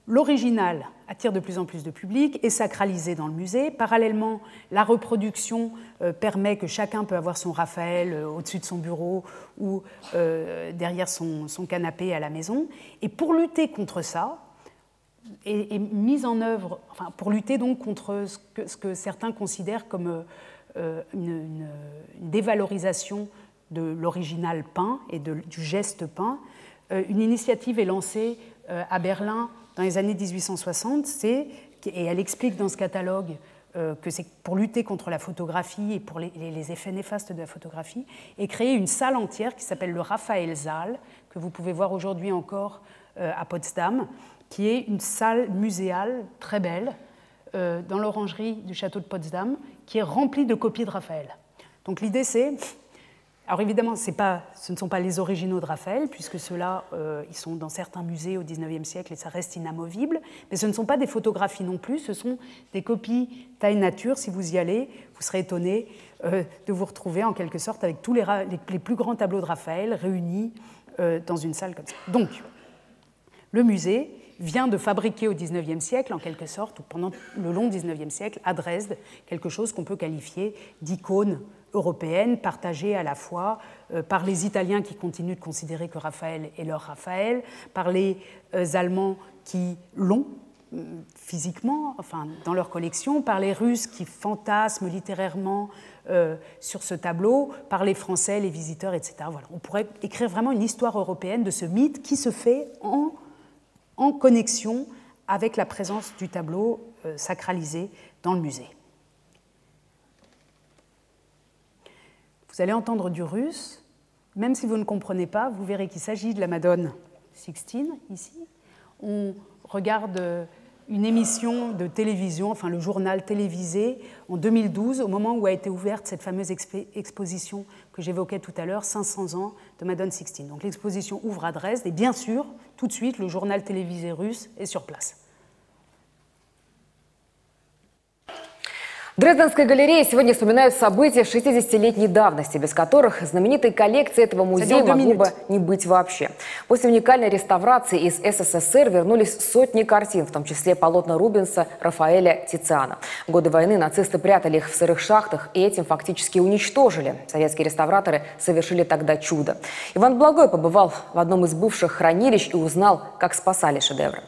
L'original attire de plus en plus de public, est sacralisé dans le musée. Parallèlement, la reproduction permet que chacun peut avoir son Raphaël au-dessus de son bureau ou derrière son canapé à la maison. Et pour lutter contre ça, est mise en œuvre, enfin, pour lutter donc contre ce que certains considèrent comme une dévalorisation de l'original peint et du geste peint, une initiative est lancée à Berlin dans les années 1860, et elle explique dans ce catalogue que c'est pour lutter contre la photographie et pour les effets néfastes de la photographie, et créer une salle entière qui s'appelle le Raphael-Saal, que vous pouvez voir aujourd'hui encore à Potsdam, qui est une salle muséale très belle dans l'orangerie du château de Potsdam, qui est remplie de copies de Raphaël. Donc l'idée c'est... Alors évidemment, ce ne sont pas les originaux de Raphaël, puisque ceux-là, ils sont dans certains musées au XIXe siècle et ça reste inamovible, mais ce ne sont pas des photographies non plus, ce sont des copies taille nature. Si vous y allez, vous serez étonné de vous retrouver en quelque sorte avec tous les plus grands tableaux de Raphaël réunis dans une salle comme ça. Donc, le musée vient de fabriquer au XIXe siècle, en quelque sorte, ou pendant le long XIXe siècle, à Dresde, quelque chose qu'on peut qualifier d'icône européenne, partagée à la fois par les Italiens qui continuent de considérer que Raphaël est leur Raphaël, par les Allemands qui l'ont physiquement, enfin dans leur collection, par les Russes qui fantasment littérairement sur ce tableau, par les Français, les visiteurs, etc. Voilà. On pourrait écrire vraiment une histoire européenne de ce mythe qui se fait en connexion avec la présence du tableau sacralisé dans le musée. Vous allez entendre du russe, même si vous ne comprenez pas, vous verrez qu'il s'agit de la Madone Sixtine, ici. On regarde une émission de télévision, enfin le journal télévisé, en 2012, au moment où a été ouverte cette fameuse exposition que j'évoquais tout à l'heure, 500 ans de Madone Sixtine. Donc l'exposition ouvre à Dresde, et bien sûr, tout de suite, le journal télévisé russe est sur place. Дрезденской галерее сегодня вспоминают события 60-летней давности, без которых знаменитой коллекции этого музея могло бы не быть вообще. После уникальной реставрации из СССР вернулись сотни картин, в том числе полотна Рубенса, Рафаэля, Тициана. В годы войны нацисты прятали их в сырых шахтах и этим фактически уничтожили. Советские реставраторы совершили тогда чудо. Иван Благой побывал в одном из бывших хранилищ и узнал, как спасали шедевры.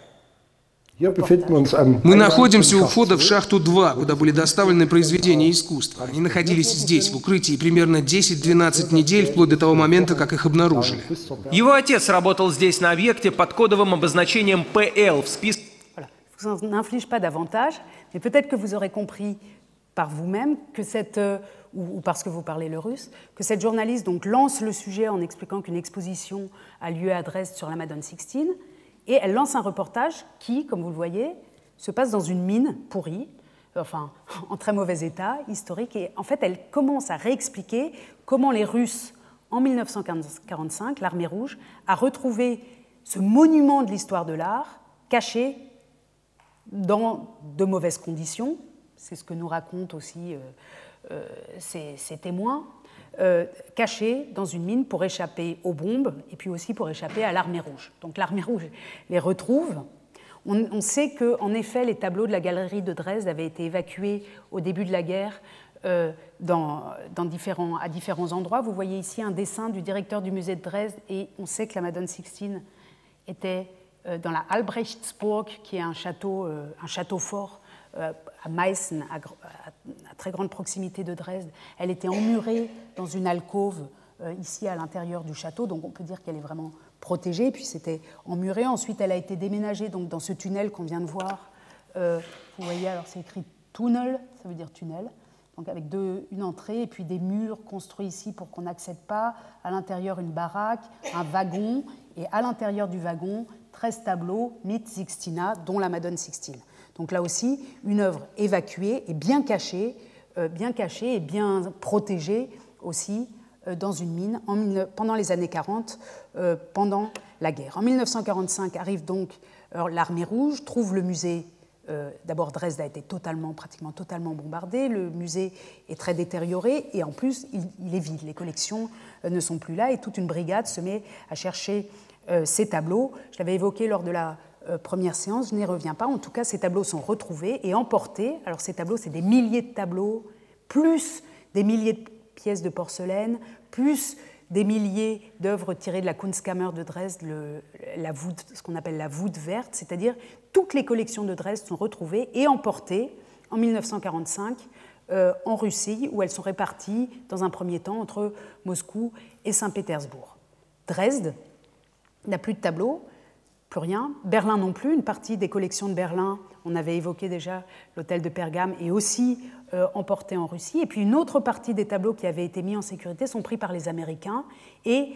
Мы находимся у входа в шахту 2, куда были доставлены произведения искусства. Они находились здесь, в укрытии, примерно 10-12 недель, вплоть до того момента, как их обнаружили. Его отец работал здесь на объекте под кодовым обозначением ПЛ в списке. Voilà. Je vous en inflige pas davantage, mais peut-être que vous aurez compris par vous-même que ou parce que vous parlez le russe, que cette journaliste donc lance le sujet en expliquant qu'une exposition a lieu à Dresde sur la Madone Sixtine. Et elle lance un reportage qui, comme vous le voyez, se passe dans une mine pourrie, enfin en très mauvais état, historique. Et en fait, elle commence à réexpliquer comment les Russes, en 1945, l'Armée rouge, a retrouvé ce monument de l'histoire de l'art caché dans de mauvaises conditions. C'est ce que nous racontent aussi ces témoins. Cachés dans une mine pour échapper aux bombes et puis aussi pour échapper à l'Armée rouge. Donc l'Armée rouge les retrouve. On sait qu'en effet, les tableaux de la galerie de Dresde avaient été évacués au début de la guerre à différents endroits. Vous voyez ici un dessin du directeur du musée de Dresde et on sait que la Madone Sixtine était dans la Albrechtsburg, qui est un château fort à Meissen, à très grande proximité de Dresde. Elle était emmurée dans une alcôve ici à l'intérieur du château, donc on peut dire qu'elle est vraiment protégée, puis c'était emmuré. Ensuite, elle a été déménagée donc, dans ce tunnel qu'on vient de voir. Vous voyez, alors c'est écrit tunnel, ça veut dire tunnel, donc avec une entrée et puis des murs construits ici pour qu'on n'accède pas. À l'intérieur, une baraque, un wagon, et à l'intérieur du wagon, 13 tableaux, mit Sixtina, dont la Madone Sixtine. Donc là aussi, une œuvre évacuée et bien cachée et bien protégée aussi dans une mine pendant les années 40, pendant la guerre. En 1945 arrive donc l'Armée rouge, trouve le musée. D'abord, Dresde a été pratiquement totalement bombardé, le musée est très détérioré et en plus, il est vide. Les collections ne sont plus là et toute une brigade se met à chercher ces tableaux. Je l'avais évoqué lors de la première séance, je n'y reviens pas. En tout cas, ces tableaux sont retrouvés et emportés. Alors ces tableaux, c'est des milliers de tableaux, plus des milliers de pièces de porcelaine, plus des milliers d'œuvres tirées de la Kunstkammer de Dresde, ce qu'on appelle la voûte verte, c'est-à-dire toutes les collections de Dresde sont retrouvées et emportées en 1945 en Russie, où elles sont réparties dans un premier temps entre Moscou et Saint-Pétersbourg. Dresde n'a plus de tableaux, plus rien. Berlin non plus, une partie des collections de Berlin, on avait évoqué déjà l'hôtel de Pergame, est aussi emportée en Russie. Et puis une autre partie des tableaux qui avaient été mis en sécurité sont pris par les Américains et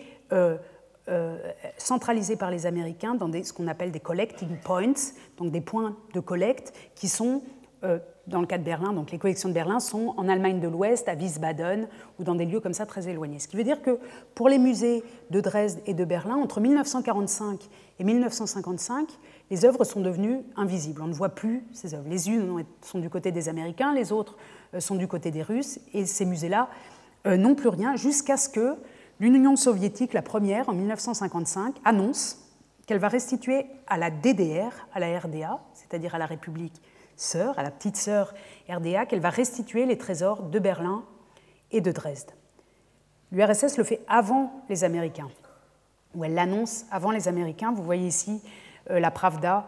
centralisés par les Américains dans ce qu'on appelle des collecting points, donc des points de collecte qui sont, dans le cas de Berlin, donc les collections de Berlin sont en Allemagne de l'Ouest, à Wiesbaden, ou dans des lieux comme ça très éloignés. Ce qui veut dire que pour les musées de Dresde et de Berlin, entre 1945 et 1955, les œuvres sont devenues invisibles. On ne voit plus ces œuvres. Les unes sont du côté des Américains, les autres sont du côté des Russes, et ces musées-là n'ont plus rien jusqu'à ce que l'Union soviétique, la première, en 1955, annonce qu'elle va restituer à la DDR, à la RDA, c'est-à-dire à la République sœur, à la petite sœur RDA, qu'elle va restituer les trésors de Berlin et de Dresde. L'URSS le fait avant les Américains, ou elle l'annonce avant les Américains. Vous voyez ici la Pravda,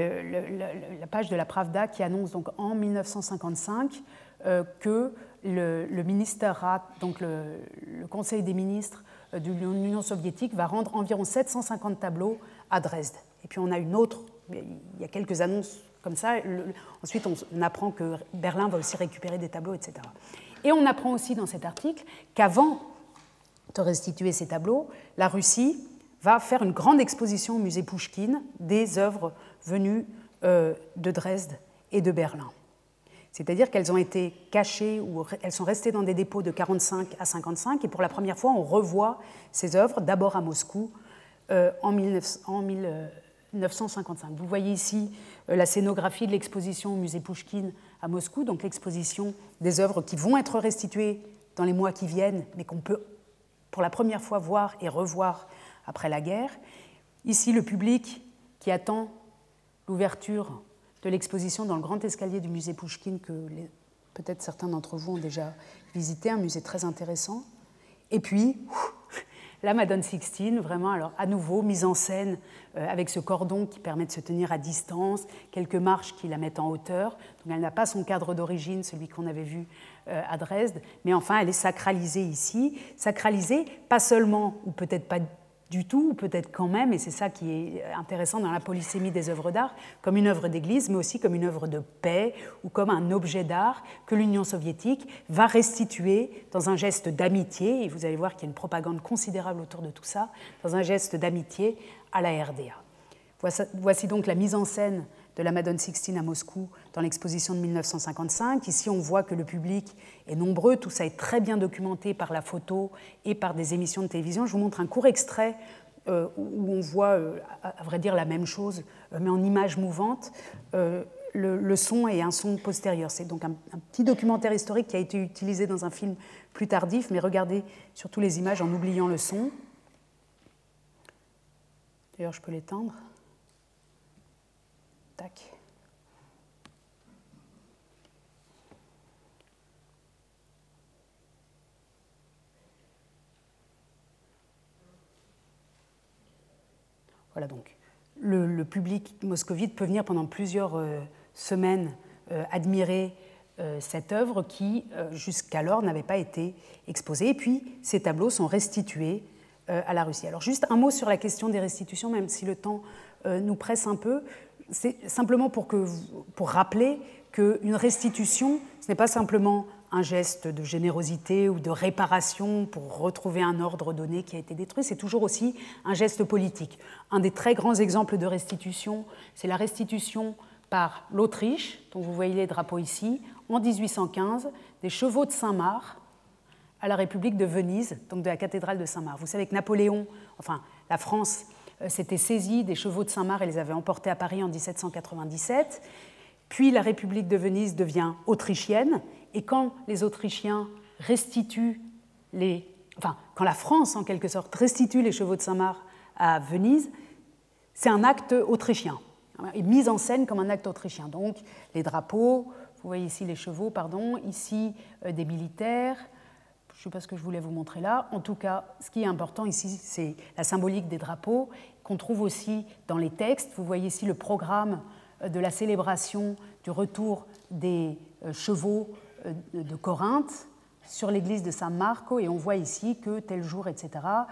la page de la Pravda qui annonce donc en 1955 que le ministère, donc le Conseil des ministres de l'Union soviétique va rendre environ 750 tableaux à Dresde. Et puis on a une autre, il y a quelques annonces comme ça. Ensuite, on apprend que Berlin va aussi récupérer des tableaux, etc. Et on apprend aussi dans cet article qu'avant de restituer ces tableaux, la Russie va faire une grande exposition au musée Pouchkine des œuvres venues de Dresde et de Berlin. C'est-à-dire qu'elles ont été cachées ou elles sont restées dans des dépôts de 45 à 55 et pour la première fois, on revoit ces œuvres, d'abord à Moscou en 1955. Vous voyez ici la scénographie de l'exposition au musée Pouchkine à Moscou, donc l'exposition des œuvres qui vont être restituées dans les mois qui viennent, mais qu'on peut pour la première fois voir et revoir après la guerre. Ici, le public qui attend l'ouverture de l'exposition dans le grand escalier du musée Pouchkine, que peut-être certains d'entre vous ont déjà visité, un musée très intéressant. Et puis, la Madone Sixtine, vraiment, alors à nouveau, mise en scène avec ce cordon qui permet de se tenir à distance, quelques marches qui la mettent en hauteur. Donc elle n'a pas son cadre d'origine, celui qu'on avait vu à Dresde, mais enfin, elle est sacralisée ici. Sacralisée, pas seulement, ou peut-être pas du tout, ou peut-être quand même, et c'est ça qui est intéressant dans la polysémie des œuvres d'art, comme une œuvre d'église, mais aussi comme une œuvre de paix, ou comme un objet d'art que l'Union soviétique va restituer dans un geste d'amitié, et vous allez voir qu'il y a une propagande considérable autour de tout ça, dans un geste d'amitié à la RDA. Voici donc la mise en scène de la Madone Sixtine à Moscou dans l'exposition de 1955. Ici, on voit que le public est nombreux. Tout ça est très bien documenté par la photo et par des émissions de télévision. Je vous montre un court extrait où on voit, à vrai dire, la même chose, mais en images mouvantes. Le son est un son postérieur. C'est donc un petit documentaire historique qui a été utilisé dans un film plus tardif, mais regardez surtout les images en oubliant le son. D'ailleurs, je peux l'étendre. Tac. Voilà donc. Le public moscovite peut venir pendant plusieurs semaines admirer cette œuvre qui, jusqu'alors, n'avait pas été exposée. Et puis, ces tableaux sont restitués à la Russie. Alors, juste un mot sur la question des restitutions, même si le temps nous presse un peu. C'est simplement pour rappeler qu'une restitution, ce n'est pas simplement un geste de générosité ou de réparation pour retrouver un ordre donné qui a été détruit, c'est toujours aussi un geste politique. Un des très grands exemples de restitution, c'est la restitution par l'Autriche, dont vous voyez les drapeaux ici, en 1815, des chevaux de Saint-Marc à la République de Venise, donc de la cathédrale de Saint-Marc. Vous savez que Napoléon, enfin la France, s'était saisie des chevaux de Saint-Marc et les avait emportés à Paris en 1797. Puis la République de Venise devient autrichienne, et quand les Autrichiens restituent quand la France, en quelque sorte, restitue les chevaux de Saint-Marc à Venise, c'est un acte autrichien. est mise en scène comme un acte autrichien. Donc les drapeaux, vous voyez ici les chevaux, pardon, ici des militaires. Je ne sais pas ce que je voulais vous montrer là. En tout cas, ce qui est important ici, c'est la symbolique des drapeaux qu'on trouve aussi dans les textes. Vous voyez ici le programme de la célébration du retour des chevaux de Corinthe sur l'église de San Marco, et on voit ici que tel jour, etc.,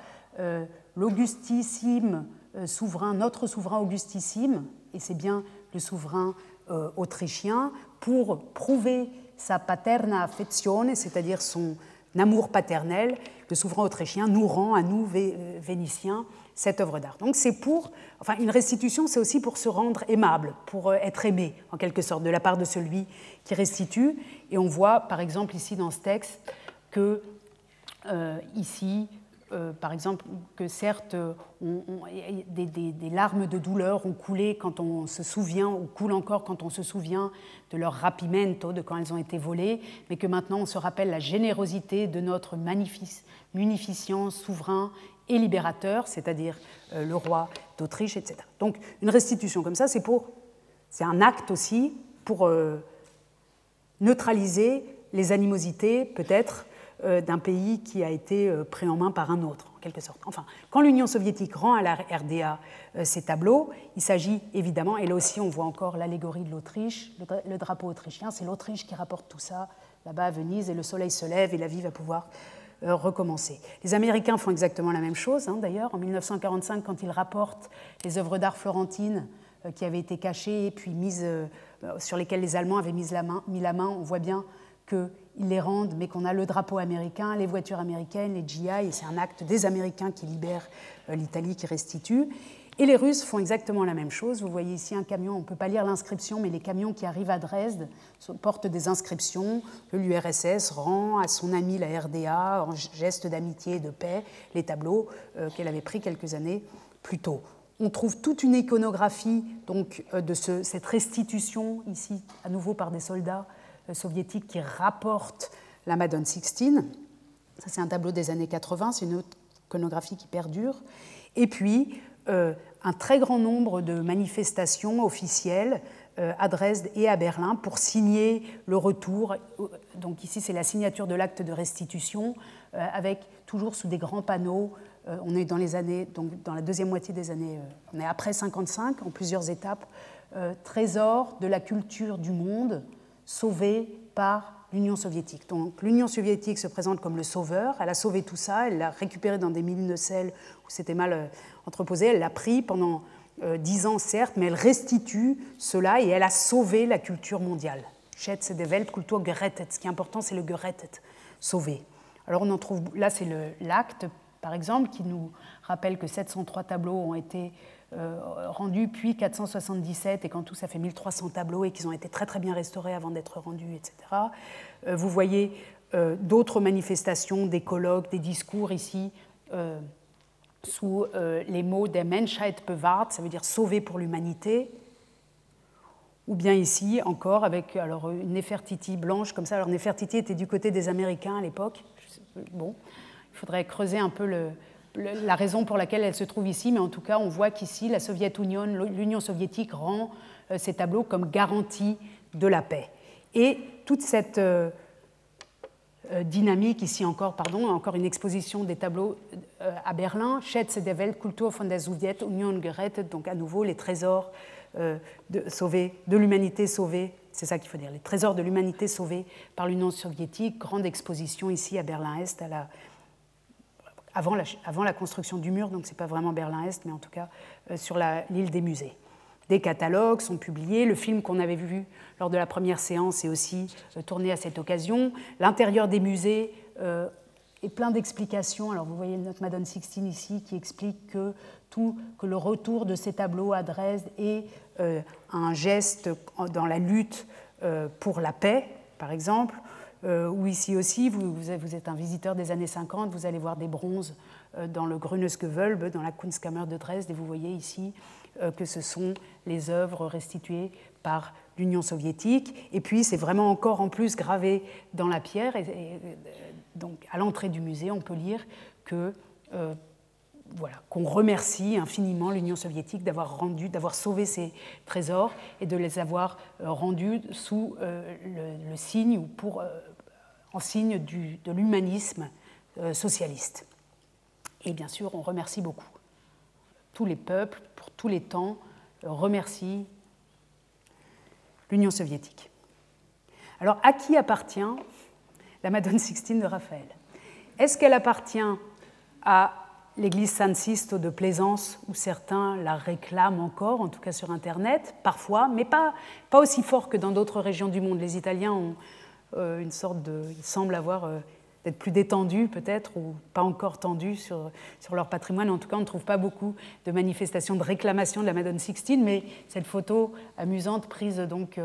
l'augustissime souverain, notre souverain augustissime, et c'est bien le souverain autrichien, pour prouver sa paterna affezione, c'est-à-dire son amour paternel, le souverain autrichien nous rend à nous, Vénitiens, cette œuvre d'art. Donc c'est pour, enfin une restitution, c'est aussi pour se rendre aimable, pour être aimé, en quelque sorte, de la part de celui qui restitue. Et on voit, par exemple, ici dans ce texte, que ici, par exemple, que certes, des larmes de douleur ont coulé quand on se souvient, ou coulent encore quand on se souvient de leur rapimento, de quand elles ont été volées, mais que maintenant on se rappelle la générosité de notre munificient souverain et libérateur, c'est-à-dire le roi d'Autriche, etc. Donc une restitution comme ça, c'est un acte aussi pour neutraliser les animosités, peut-être, d'un pays qui a été pris en main par un autre, en quelque sorte. Enfin, quand l'Union soviétique rend à la RDA ces tableaux, il s'agit évidemment, et là aussi on voit encore l'allégorie de l'Autriche, le drapeau autrichien, c'est l'Autriche qui rapporte tout ça là-bas à Venise, et le soleil se lève et la vie va pouvoir recommencer. Les Américains font exactement la même chose, d'ailleurs. En 1945, quand ils rapportent les œuvres d'art florentines qui avaient été cachées et puis sur lesquelles les Allemands avaient mis la main, on voit bien qu'ils les rendent, mais qu'on a le drapeau américain, les voitures américaines, les GI, et c'est un acte des Américains qui libèrent l'Italie, qui restitue. Et les Russes font exactement la même chose. Vous voyez ici un camion, on ne peut pas lire l'inscription, mais les camions qui arrivent à Dresde portent des inscriptions que l'URSS rend à son ami la RDA en geste d'amitié et de paix, les tableaux qu'elle avait pris quelques années plus tôt. On trouve toute une iconographie donc, de cette restitution, ici à nouveau par des soldats soviétiques qui rapportent la Madone Sixtine. Ça, c'est un tableau des années 80, c'est une iconographie qui perdure. Et puis, un très grand nombre de manifestations officielles à Dresde et à Berlin pour signer le retour. Donc ici, c'est la signature de l'acte de restitution, avec toujours sous des grands panneaux. On est dans les années, donc dans la deuxième moitié des années, on est après 55, en plusieurs étapes. Trésor de la culture du monde, sauvé par l'Union soviétique. Donc l'Union soviétique se présente comme le sauveur, elle a sauvé tout ça, elle l'a récupéré dans des mines de sel où c'était mal entreposé, elle l'a pris pendant 10 ans certes, mais elle restitue cela et elle a sauvé la culture mondiale. Schätze der Weltkultur gerettet. Ce qui est important, c'est le gerettet, sauver. Alors on en trouve, là c'est l'acte par exemple qui nous rappelle que 703 tableaux ont été rendus, puis 477, et qu'en tout ça fait 1300 tableaux et qu'ils ont été très très bien restaurés avant d'être rendus, etc. Vous voyez d'autres manifestations, des colloques, des discours ici sous les mots « der Menschheit bewahrt », ça veut dire « sauver pour l'humanité », ou bien ici encore avec alors, une Néfertiti blanche comme ça. Alors Néfertiti était du côté des Américains à l'époque. Bon, il faudrait creuser un peu la raison pour laquelle elle se trouve ici, mais en tout cas, on voit qu'ici, la Soviet-Union, l'Union soviétique rend ces tableaux comme garantie de la paix. Et toute cette dynamique, ici encore une exposition des tableaux à Berlin, Schätze der Weltkultur von der Sowjetunion gerettet, donc à nouveau les trésors de l'humanité sauvés, c'est ça qu'il faut dire, les trésors de l'humanité sauvés par l'Union soviétique, grande exposition ici à Berlin-Est, avant la construction du mur, donc ce n'est pas vraiment Berlin-Est, mais en tout cas sur l'île des musées. Des catalogues sont publiés, le film qu'on avait vu lors de la première séance est aussi tourné à cette occasion. L'intérieur des musées est plein d'explications. Alors vous voyez notre Madone Sixtine ici qui explique que le retour de ces tableaux à Dresde est un geste dans la lutte pour la paix, par exemple. Ou ici aussi, vous êtes un visiteur des années 50, vous allez voir des bronzes dans le Grünes Gewölbe, dans la Kunstkammer de Dresde, et vous voyez ici que ce sont les œuvres restituées par l'Union soviétique. Et puis, c'est vraiment encore en plus gravé dans la pierre. Et donc, à l'entrée du musée, on peut lire que voilà, qu'on remercie infiniment l'Union soviétique d'avoir sauvé ces trésors et de les avoir rendus sous le signe ou en signe de l'humanisme socialiste. Et bien sûr, on remercie beaucoup. Tous les peuples, pour tous les temps, remercient l'Union soviétique. Alors, à qui appartient la Madone Sixtine de Raphaël? Est-ce qu'elle appartient à l'église San Sisto de Plaisance, où certains la réclament encore, en tout cas sur Internet, parfois, mais pas aussi fort que dans d'autres régions du monde. Les Italiens ont une sorte de... Ils semblent avoir... d'être plus détendus peut-être, ou pas encore tendus sur leur patrimoine. En tout cas, on ne trouve pas beaucoup de manifestations de réclamation de la Madone Sixtine, mais cette photo amusante prise donc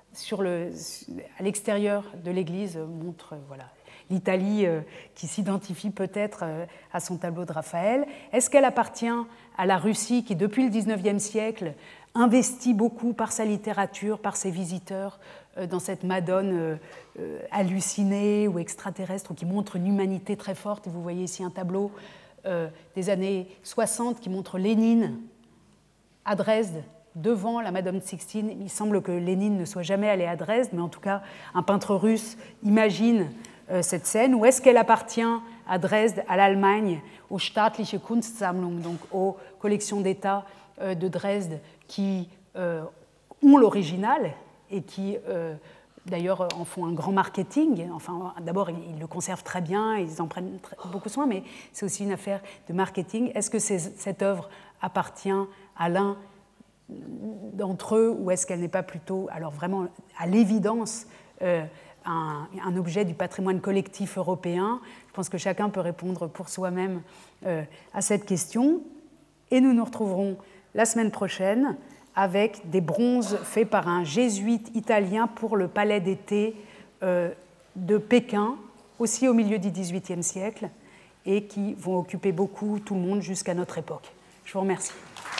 à l'extérieur de l'église montre l'Italie qui s'identifie peut-être à son tableau de Raphaël. Est-ce qu'elle appartient à la Russie qui, depuis le XIXe siècle, investit beaucoup par sa littérature, par ses visiteurs, dans cette Madone hallucinée ou extraterrestre, ou qui montre une humanité très forte? Et vous voyez ici un tableau des années 60 qui montre Lénine à Dresde, devant la Madone Sixtine. Il semble que Lénine ne soit jamais allé à Dresde, mais en tout cas, un peintre russe imagine cette scène. Ou est-ce qu'elle appartient à Dresde, à l'Allemagne, aux Staatliche Kunstsammlung, donc aux collections d'État de Dresde, qui ont l'original et qui, d'ailleurs, en font un grand marketing. Enfin, d'abord, ils le conservent très bien, ils en prennent beaucoup soin, mais c'est aussi une affaire de marketing. Est-ce que cette œuvre appartient à l'un d'entre eux, ou est-ce qu'elle n'est pas plutôt, alors vraiment à l'évidence, un objet du patrimoine collectif européen? Je pense que chacun peut répondre pour soi-même à cette question. Et nous nous retrouverons la semaine prochaine avec des bronzes faits par un jésuite italien pour le palais d'été de Pékin, aussi au milieu du XVIIIe siècle, et qui vont occuper beaucoup tout le monde jusqu'à notre époque. Je vous remercie.